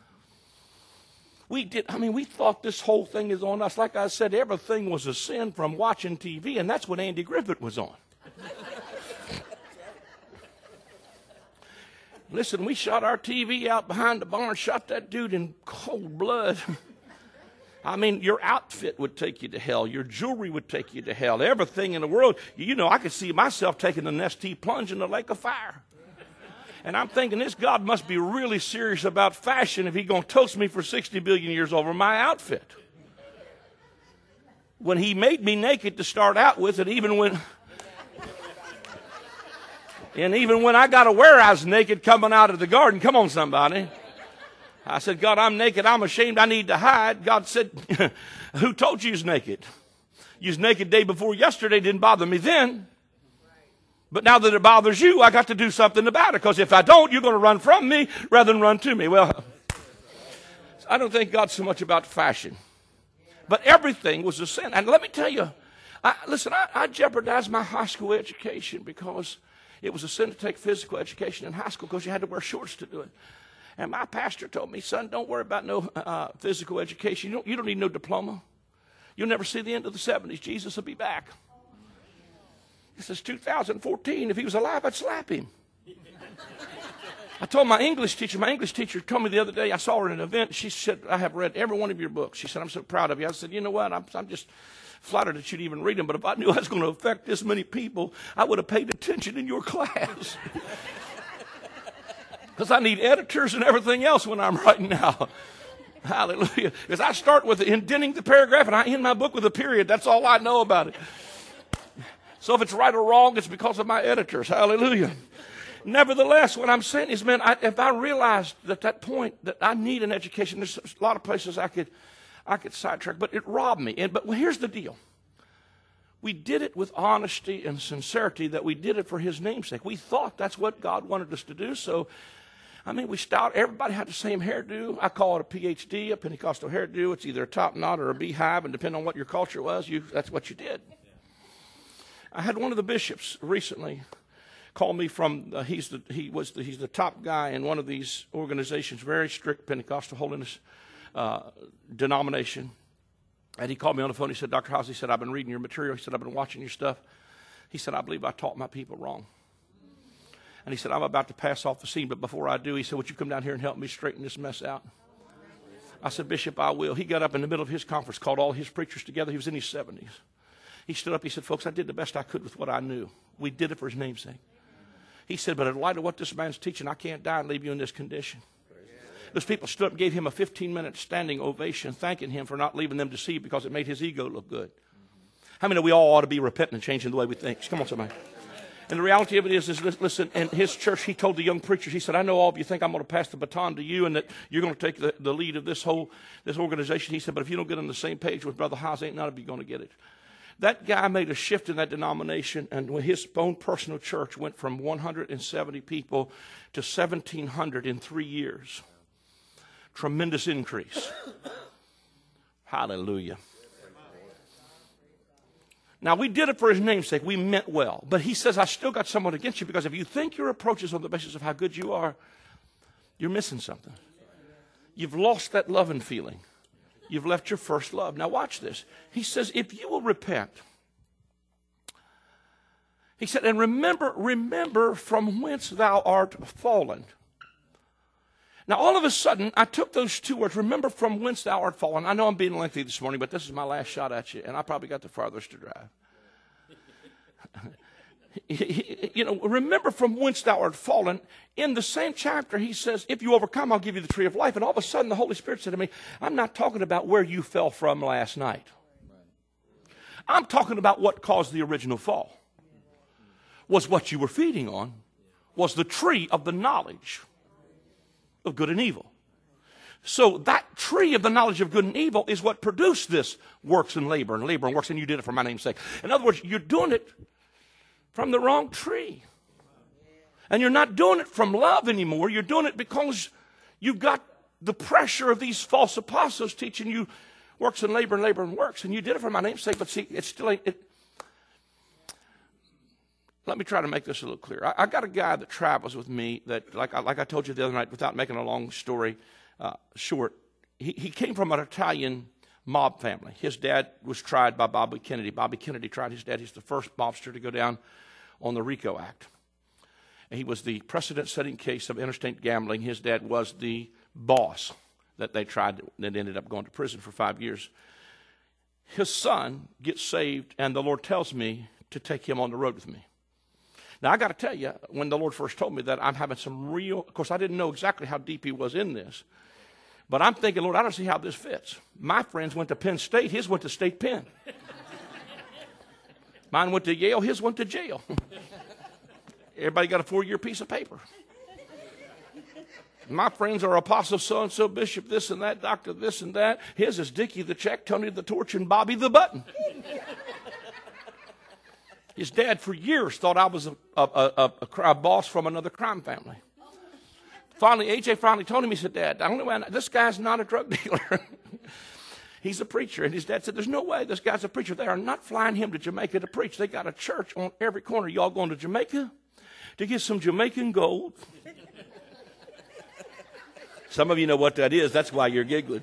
[SPEAKER 1] we thought this whole thing is on us. Like I said, everything was a sin from watching TV, and that's when Andy Griffith was on. Listen, we shot our TV out behind the barn, shot that dude in cold blood. I mean, your outfit would take you to hell. Your jewelry would take you to hell. Everything in the world. You know, I could see myself taking the Nestea plunge in the lake of fire. And I'm thinking, this God must be really serious about fashion if he's going to toast me for 60 billion years over my outfit. When he made me naked to start out with, and even when... And even when I got aware I was naked coming out of the garden, come on somebody. I said, God, I'm naked. I'm ashamed. I need to hide. God said, who told you was naked? You was naked day before yesterday. Didn't bother me then. But now that it bothers you, I got to do something about it. Because if I don't, you're going to run from me rather than run to me. Well, I don't think God's so much about fashion. But everything was a sin. And let me tell you, I jeopardized my high school education because it was a sin to take physical education in high school because you had to wear shorts to do it. And my pastor told me, son, don't worry about no physical education. You don't need no diploma. You'll never see the end of the 70s. Jesus will be back. This is 2014. If he was alive, I'd slap him. I told my English teacher told me the other day, I saw her at an event. She said, I have read every one of your books. She said, I'm so proud of you. I said, you know what? I'm just flattered that you'd even read them. But if I knew I was going to affect this many people, I would have paid attention in your class. Because I need editors and everything else when I'm writing now. Hallelujah. Because I start with indenting the paragraph and I end my book with a period. That's all I know about it. So if it's right or wrong, it's because of my editors. Hallelujah. Nevertheless, what I'm saying is, man, if I realized at that point that I need an education, there's a lot of places I could sidetrack, but it robbed me. But here's the deal. We did it with honesty and sincerity, that we did it for his namesake. We thought that's what God wanted us to do. So, I mean, we styled, everybody had the same hairdo. I call it a PhD, a Pentecostal hairdo. It's either a top knot or a beehive, and depending on what your culture was, that's what you did. I had one of the bishops recently call me from, he's the top guy in one of these organizations, very strict Pentecostal holiness denomination. And he called me on the phone. He said, Dr. House, he said, I've been reading your material. He said, I've been watching your stuff. He said, I believe I taught my people wrong. And he said, I'm about to pass off the scene, but before I do, he said, would you come down here and help me straighten this mess out? I said, Bishop, I will. He got up in the middle of his conference, called all his preachers together. He was in his 70s. He stood up, he said, folks, I did the best I could with what I knew. We did it for his namesake. He said, but in light of what this man's teaching, I can't die and leave you in this condition. Those people stood up and gave him a 15-minute standing ovation, thanking him for not leaving them deceived because it made his ego look good. How many know we all ought to be repentant and changing the way we think? Come on, somebody. And the reality of it is listen, in his church, he told the young preachers, he said, I know all of you think I'm going to pass the baton to you and that you're going to take the lead of this organization. He said, but if you don't get on the same page with Brother Haas, ain't none of you going to get it. That guy made a shift in that denomination, and when his own personal church went from 170 people to 1,700 in 3 years. Tremendous increase. Hallelujah. Now, we did it for his namesake. We meant well. But he says, I still got someone against you, because if you think your approach is on the basis of how good you are, you're missing something. You've lost that love and feeling. You've left your first love. Now watch this. He says, if you will repent. He said, and remember from whence thou art fallen. Now all of a sudden, I took those two words, remember from whence thou art fallen. I know I'm being lengthy this morning, but this is my last shot at you, and I probably got the farthest to drive. Remember from whence thou art fallen. In the same chapter, he says, if you overcome, I'll give you the tree of life. And all of a sudden, the Holy Spirit said to me, I'm not talking about where you fell from last night. I'm talking about what caused the original fall. Was what you were feeding on, was the tree of the knowledge of good and evil. So that tree of the knowledge of good and evil is what produced this works and labor and works, and you did it for my name's sake. In other words, you're doing it from the wrong tree. And you're not doing it from love anymore. You're doing it because you've got the pressure of these false apostles teaching you works and labor and works. And you did it for my name's sake, but see, it still ain't. Let me try to make this a little clearer. I got a guy that travels with me that, like I told you the other night, without making a long story short, he came from an Italian mob family. His dad was tried by Bobby Kennedy. Bobby Kennedy tried his dad. He's the first mobster to go down on the RICO Act. And he was the precedent-setting case of interstate gambling. His dad was the boss that they tried that ended up going to prison for 5 years. His son gets saved, and the Lord tells me to take him on the road with me. Now, I got to tell you, when the Lord first told me that, I'm having some real, of course, I didn't know exactly how deep he was in this. But I'm thinking, Lord, I don't see how this fits. My friends went to Penn State. His went to State Penn. Mine went to Yale. His went to jail. Everybody got a 4-year piece of paper. My friends are Apostle so-and-so, Bishop this and that, Doctor this and that. His is Dickie the Check, Tony the Torch, and Bobby the Button. His dad for years thought I was a boss from another crime family. Finally, AJ finally told him, he said, Dad, this guy's not a drug dealer. He's a preacher. And his dad said, there's no way this guy's a preacher. They are not flying him to Jamaica to preach. They got a church on every corner. Y'all going to Jamaica to get some Jamaican gold? Some of you know what that is. That's why you're giggling.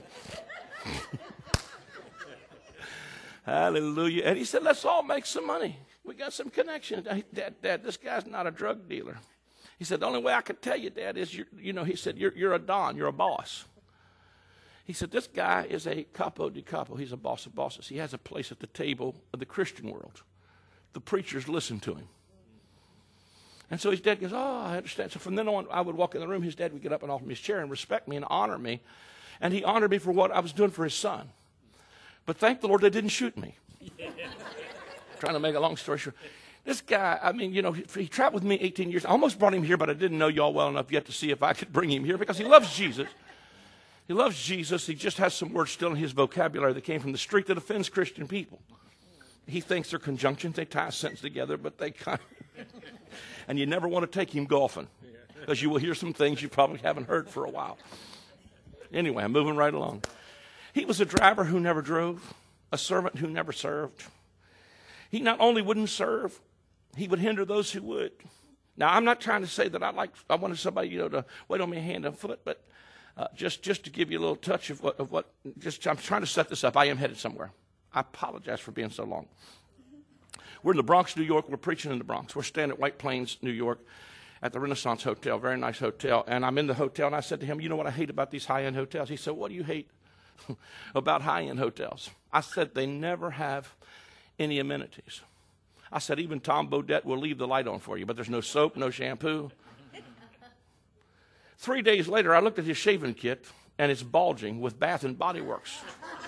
[SPEAKER 1] Hallelujah. And he said, let's all make some money. We got some connections. Dad, this guy's not a drug dealer. He said, the only way I can tell you, Dad, is, he said, you're a don. You're a boss. He said, this guy is a capo di capo. He's a boss of bosses. He has a place at the table of the Christian world. The preachers listen to him. And so his dad goes, oh, I understand. So from then on, I would walk in the room. His dad would get up and offer me his chair and respect me and honor me. And he honored me for what I was doing for his son. But thank the Lord they didn't shoot me. Trying to make a long story short. This guy, he traveled with me 18 years. I almost brought him here, but I didn't know y'all well enough yet to see if I could bring him here because he loves Jesus. He loves Jesus. He just has some words still in his vocabulary that came from the street that offends Christian people. He thinks they're conjunctions. They tie a sentence together, but they kind of... And you never want to take him golfing because you will hear some things you probably haven't heard for a while. Anyway, I'm moving right along. He was a driver who never drove, a servant who never served. He not only wouldn't serve, he would hinder those who would. Now, I'm not trying to say that I wanted somebody, to wait on me hand and foot, but just to give you a little touch of what I'm trying to set this up. I am headed somewhere. I apologize for being so long. We're in the Bronx, New York. We're preaching in the Bronx. We're staying at White Plains, New York, at the Renaissance Hotel, very nice hotel. And I'm in the hotel, and I said to him, you know what I hate about these high-end hotels? He said, what do you hate about high-end hotels? I said, they never have any amenities. I said, even Tom Bodette will leave the light on for you, but there's no soap, no shampoo. 3 days later, I looked at his shaving kit, and it's bulging with Bath and Body Works.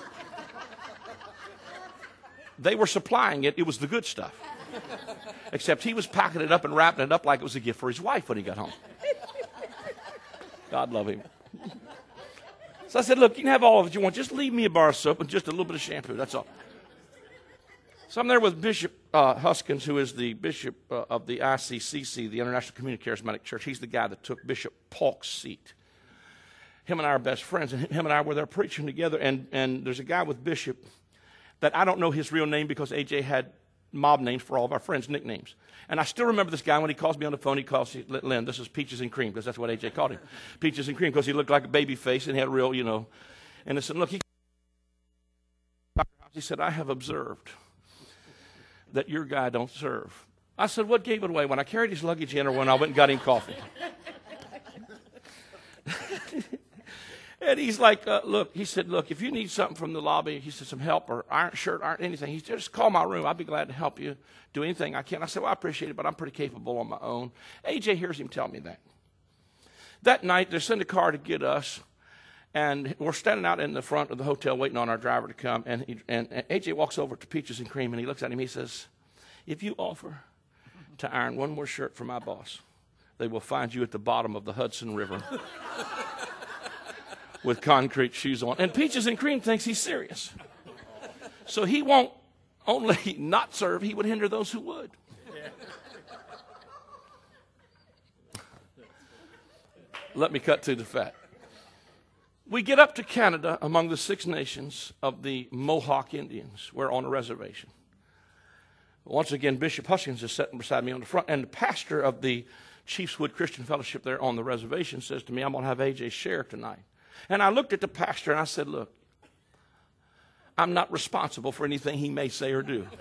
[SPEAKER 1] They were supplying it. It was the good stuff. Except he was packing it up and wrapping it up like it was a gift for his wife when he got home. God love him. So I said, look, you can have all of it you want. Just leave me a bar of soap and just a little bit of shampoo. That's all. So I'm there with Bishop Huskins, who is the bishop of the ICCC, the International Community Charismatic Church. He's the guy that took Bishop Polk's seat. Him and I are best friends, and him and I were there preaching together. And there's a guy with Bishop that I don't know his real name because AJ had mob names for all of our friends, nicknames. And I still remember this guy when he calls me on the phone. He calls me, Lynn, this is Peaches and Cream, because that's what AJ called him. Peaches and Cream, because he looked like a baby face and he had a real, And I said, look, he said, I have observed that your guy don't serve. I said, what gave it away? When I carried his luggage in or when I went and got him coffee? And he's like, look, he said, look, if you need something from the lobby, he said, some help or iron shirt, iron anything, he said, just call my room. I'd be glad to help you do anything I can. I said, well, I appreciate it, but I'm pretty capable on my own. AJ hears him tell me that. That night, they sent a car to get us, and we're standing out in the front of the hotel waiting on our driver to come, and AJ walks over to Peaches and Cream, and he looks at him, he says, if you offer to iron one more shirt for my boss, they will find you at the bottom of the Hudson River. With concrete shoes on. And Peaches and Cream thinks he's serious. So he won't only not serve, he would hinder those who would. Let me cut to the fat. We get up to Canada among the 6 nations of the Mohawk Indians. We're on a reservation. Once again, Bishop Huskins is sitting beside me on the front, and the pastor of the Chiefswood Christian Fellowship there on the reservation says to me, I'm going to have AJ share tonight. And I looked at the pastor and I said, look, I'm not responsible for anything he may say or do.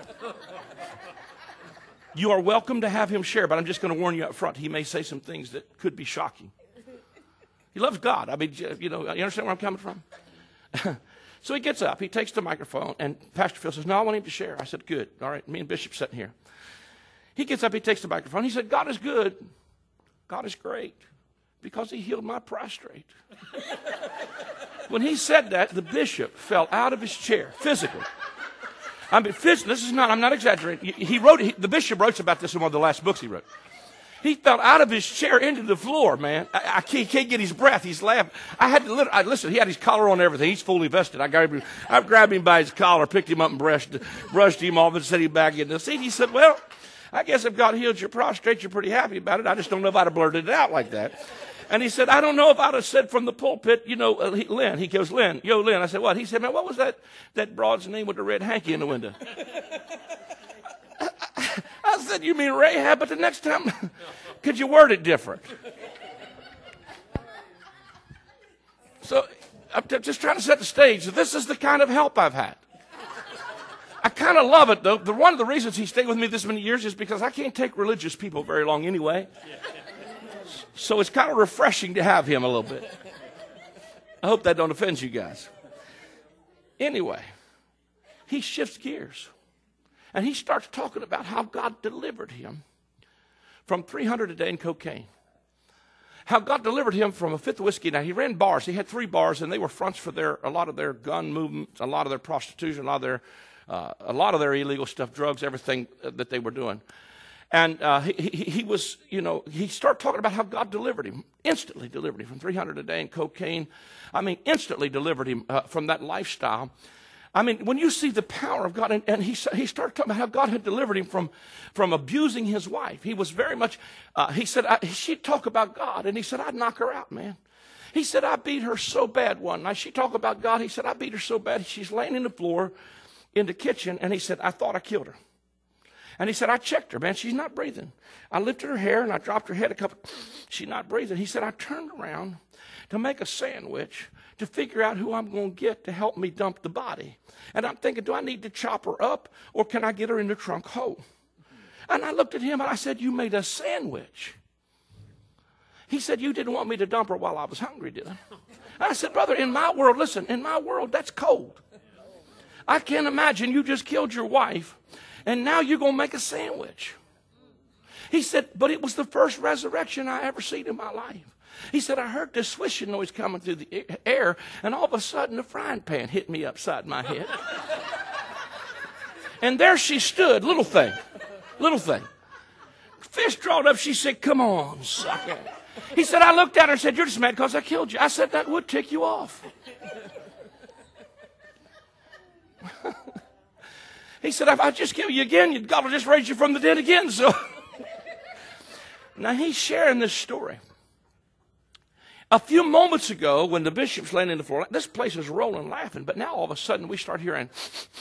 [SPEAKER 1] You are welcome to have him share, but I'm just going to warn you up front. He may say some things that could be shocking. He loves God. I mean, you understand where I'm coming from? So he gets up, he takes the microphone, and Pastor Phil says, no, I want him to share. I said, good. All right, me and Bishop sitting here. He gets up, he takes the microphone. He said, God is good. God is great. Because he healed my prostrate. When he said that, the bishop fell out of his chair, physically. I mean, this is not, I'm not exaggerating. The bishop wrote about this in one of the last books he wrote. He fell out of his chair into the floor, man. I can't get his breath. He's laughing. I had to listen. He had his collar on and everything. He's fully vested. I grabbed him by his collar, picked him up and brushed him off and set him back in the seat. He said, well, I guess if God healed your prostrate, you're pretty happy about it. I just don't know if I'd have blurted it out like that. And he said, I don't know if I'd have said from the pulpit, Lynn. He goes, Lynn. Yo, Lynn. I said, what? He said, man, what was that broad's name with the red hanky in the window? I said, you mean Rahab? But the next time, could you word it different? So I'm just trying to set the stage. This is the kind of help I've had. I kind of love it, though. One of the reasons he stayed with me this many years is because I can't take religious people very long anyway. So it's kind of refreshing to have him a little bit. I hope that don't offend you guys. Anyway, he shifts gears. And he starts talking about how God delivered him from 300 a day in cocaine. How God delivered him from a fifth of whiskey. Now, he ran bars. He had 3 bars, and they were fronts for a lot of their gun movements, a lot of their prostitution, a lot of their illegal stuff, drugs, everything that they were doing. And he started talking about how God delivered him, instantly delivered him from 300 a day in cocaine. I mean, instantly delivered him from that lifestyle. I mean, when you see the power of God, and he started talking about how God had delivered him from abusing his wife. He was very much, he said, she'd talk about God, and he said, I'd knock her out, man. He said, I beat her so bad one night. She talked about God. He said, I beat her so bad. She's laying in the floor in the kitchen, and he said, I thought I killed her. And he said, I checked her, man. She's not breathing. I lifted her hair, and I dropped her head a couple. She's not breathing. He said, I turned around to make a sandwich to figure out who I'm going to get to help me dump the body. And I'm thinking, do I need to chop her up, or can I get her in the trunk whole? And I looked at him, and I said, you made a sandwich. He said, you didn't want me to dump her while I was hungry, did I? And I said, brother, in my world, listen, in my world, that's cold. I can't imagine you just killed your wife, and now you're going to make a sandwich. He said, but it was the first resurrection I ever seen in my life. He said, I heard this swishing noise coming through the air, and all of a sudden the frying pan hit me upside my head. And there she stood, little thing. Fist drawn up, she said, come on, sucker. He said, I looked at her and said, you're just mad because I killed you. I said, that would tick you off. He said, if I just kill you again, God will just raise you from the dead again. So now he's sharing this story. A few moments ago, when the bishop's laying in the floor, this place is rolling laughing, but now all of a sudden we start hearing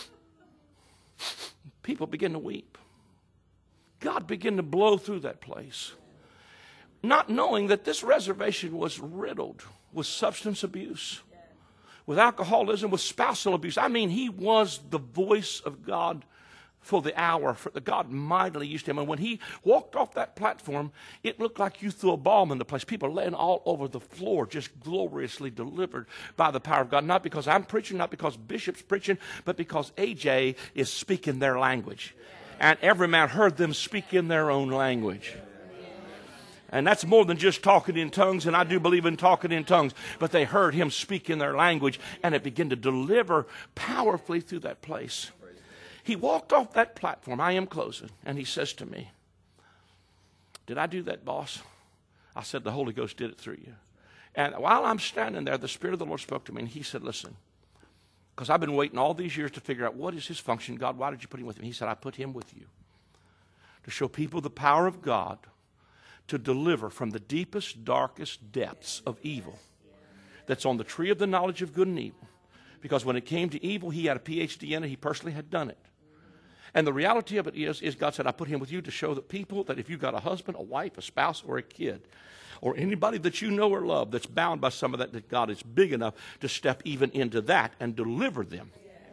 [SPEAKER 1] people begin to weep. God began to blow through that place, not knowing that this reservation was riddled with substance abuse, with alcoholism, with spousal abuse. I mean, he was the voice of God for the hour. God mightily used him. And when he walked off that platform, it looked like you threw a bomb in the place. People laying all over the floor, just gloriously delivered by the power of God. Not because I'm preaching, not because Bishop's preaching, but because AJ is speaking their language. And every man heard them speak in their own language. And that's more than just talking in tongues, and I do believe in talking in tongues. But they heard him speak in their language, and it began to deliver powerfully through that place. He walked off that platform, I am closing, and he says to me, did I do that, boss? I said, the Holy Ghost did it through you. And while I'm standing there, the Spirit of the Lord spoke to me, and he said, listen, because I've been waiting all these years to figure out what is his function. God, why did you put him with me? He said, I put him with you to show people the power of God to deliver from the deepest, darkest depths of evil that's on the tree of the knowledge of good and evil. Because when it came to evil, he had a PhD in it. He personally had done it. And the reality of it is God said, I put him with you to show that people, that if you've got a husband, a wife, a spouse, or a kid, or anybody that you know or love that's bound by some of that, that God is big enough to step even into that and deliver them.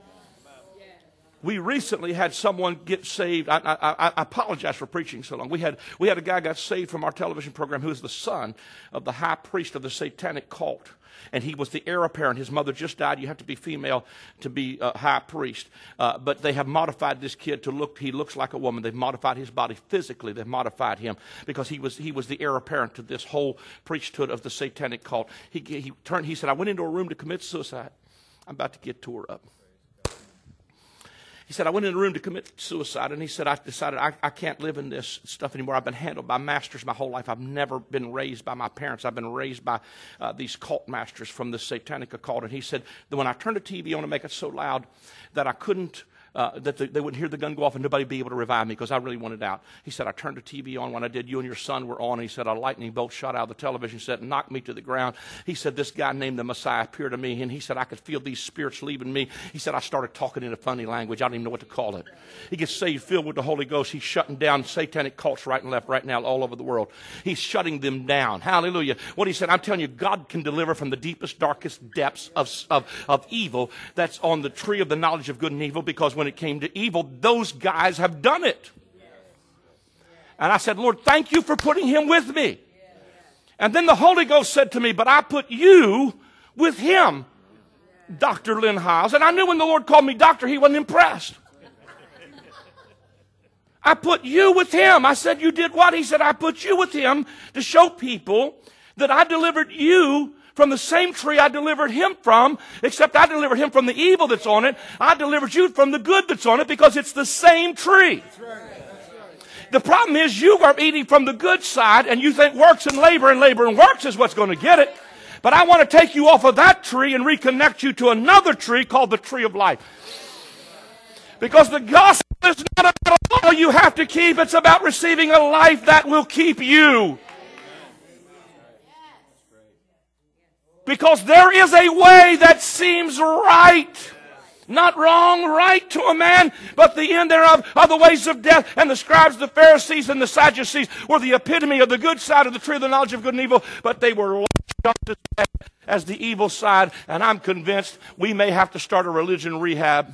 [SPEAKER 1] We recently had someone get saved. I apologize for preaching so long. We had a guy got saved from our television program who is the son of the high priest of the satanic cult. And he was the heir apparent. His mother just died. You have to be female to be a high priest. But they have modified this kid to look, he looks like a woman. They've modified his body physically. They've modified him because he was the heir apparent to this whole priesthood of the satanic cult. He said, I went into a room to commit suicide. I'm about to get tore up. He said, I went in the room to commit suicide, and he said, I decided I can't live in this stuff anymore. I've been handled by masters my whole life. I've never been raised by my parents. I've been raised by these cult masters from the satanic occult. And he said that when I turned the TV on to make it so loud that I couldn't, that they wouldn't hear the gun go off and nobody would be able to revive me because I really wanted out. He said, I turned the TV on when I did You and Your Son were on. He said, a lightning bolt shot out of the television set and knocked me to the ground. He said, this guy named the Messiah appeared to me, and he said, I could feel these spirits leaving me. He said, I started talking in a funny language. I don't even know what to call it. He gets saved, filled with the Holy Ghost. He's shutting down satanic cults right and left right now all over the world. He's shutting them down. Hallelujah. What he said, I'm telling you, God can deliver from the deepest, darkest depths of evil that's on the tree of the knowledge of good and evil, because when it came to evil, those guys have done it. And I said, Lord, thank you for putting him with me. And then the Holy Ghost said to me, but I put you with him, Dr. Lynn Hiles. And I knew when the Lord called me doctor, he wasn't impressed. I put you with him. I said, you did what? He said, I put you with him to show people that I delivered you from the same tree I delivered him from, except I delivered him from the evil that's on it. I delivered you from the good that's on it, because it's the same tree. The problem is you are eating from the good side, and you think works and labor and works is what's going to get it. But I want to take you off of that tree and reconnect you to another tree called the tree of life. Because the gospel is not about a law you have to keep. It's about receiving a life that will keep you. Because there is a way that seems right. Not wrong, right to a man, but the end thereof are the ways of death. And the scribes, the Pharisees, and the Sadducees were the epitome of the good side of the tree of the knowledge of good and evil, but they were just as bad as the evil side. And I'm convinced we may have to start a religion rehab.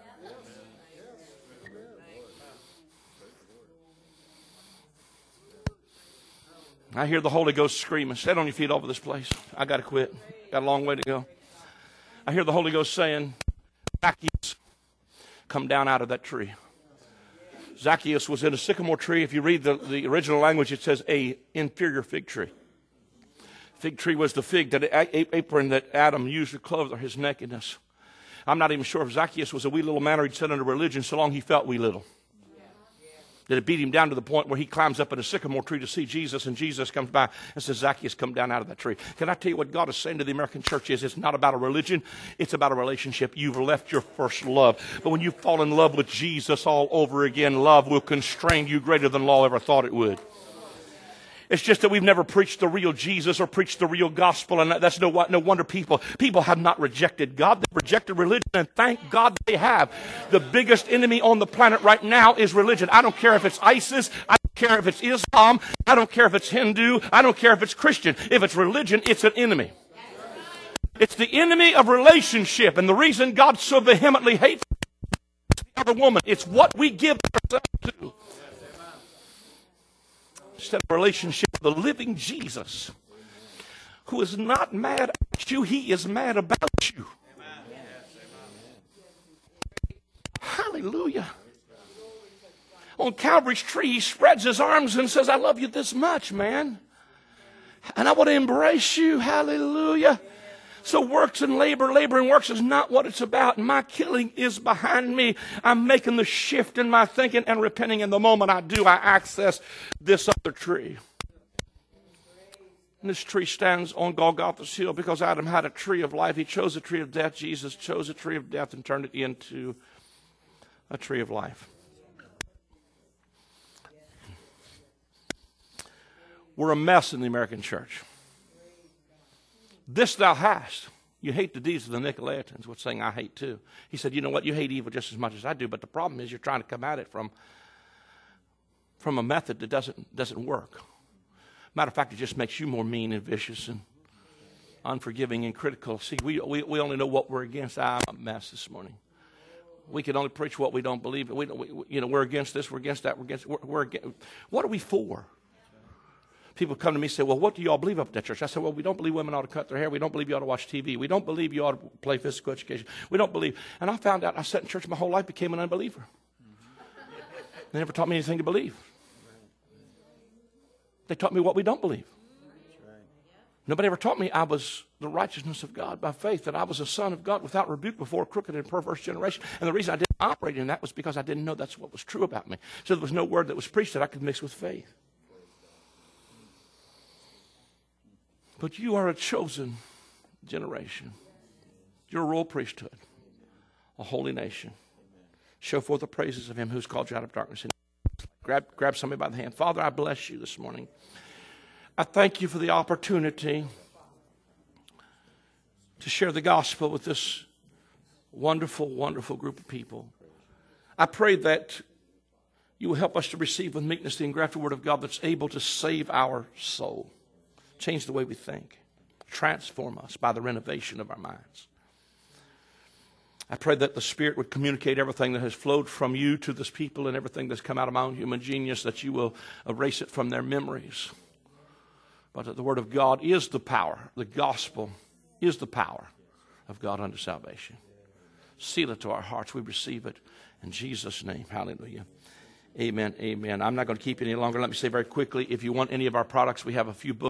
[SPEAKER 1] I hear the Holy Ghost screaming, stand on your feet over this place. I got to quit. Got a long way to go. I hear the Holy Ghost saying, Zacchaeus, come down out of that tree. Zacchaeus was in a sycamore tree. If you read the original language, it says a inferior fig tree. Fig tree was the fig, that apron that Adam used to clothe his nakedness. I'm not even sure if Zacchaeus was a wee little man or he'd sit under religion so long he felt wee little. That it beat him down to the point where he climbs up in a sycamore tree to see Jesus, and Jesus comes by and says, Zacchaeus, come down out of that tree. Can I tell you what God is saying to the American church is, it's not about a religion, it's about a relationship. You've left your first love. But when you fall in love with Jesus all over again, love will constrain you greater than law ever thought it would. It's just that we've never preached the real Jesus or preached the real gospel, and that's no wonder people have not rejected God. They've rejected religion, and thank God they have. The biggest enemy on the planet right now is religion. I don't care if it's ISIS. I don't care if it's Islam. I don't care if it's Hindu. I don't care if it's Christian. If it's religion, it's an enemy. It's the enemy of relationship, and the reason God so vehemently hates the other woman, it's what we give ourselves to. Instead of a relationship with the living Jesus, who is not mad at you, he is mad about you. Hallelujah. On Calvary's tree, he spreads his arms and says, I love you this much, man. And I want to embrace you. Hallelujah. So works and labor and works is not what it's about. My killing is behind me. I'm making the shift in my thinking and repenting. And the moment I do, I access this other tree. And this tree stands on Golgotha's hill because Adam had a tree of life. He chose a tree of death. Jesus chose a tree of death and turned it into a tree of life. We're a mess in the American church. This thou hast. You hate the deeds of the Nicolaitans, which saying I hate too. He said, you know what? You hate evil just as much as I do, but the problem is you're trying to come at it from a method that doesn't work. Matter of fact, it just makes you more mean and vicious and unforgiving and critical. See, we only know what we're against. I'm a mess this morning. We can only preach what we don't believe. We're against this, we're against that, we're against. What are we for? People come to me and say, well, what do you all believe up at that church? I said, well, we don't believe women ought to cut their hair. We don't believe you ought to watch TV. We don't believe you ought to play physical education. We don't believe. And I found out I sat in church my whole life, became an unbeliever. They never taught me anything to believe. They taught me what we don't believe. Nobody ever taught me I was the righteousness of God by faith, that I was a son of God without rebuke before a crooked and perverse generation. And the reason I didn't operate in that was because I didn't know that's what was true about me. So there was no word that was preached that I could mix with faith. But you are a chosen generation. You're a royal priesthood, a holy nation. Show forth the praises of him who's called you out of darkness. Grab somebody by the hand. Father, I bless you this morning. I thank you for the opportunity to share the gospel with this wonderful, wonderful group of people. I pray that you will help us to receive with meekness the engrafted word of God that's able to save our soul, change the way we think, transform us by the renovation of our minds. I pray that the Spirit would communicate everything that has flowed from you to this people and everything that's come out of my own human genius, that you will erase it from their memories. But that the Word of God is the power. The gospel is the power of God unto salvation. Seal it to our hearts. We receive it in Jesus' name. Hallelujah. Amen. Amen. I'm not going to keep you any longer. Let me say very quickly, if you want any of our products, we have a few books.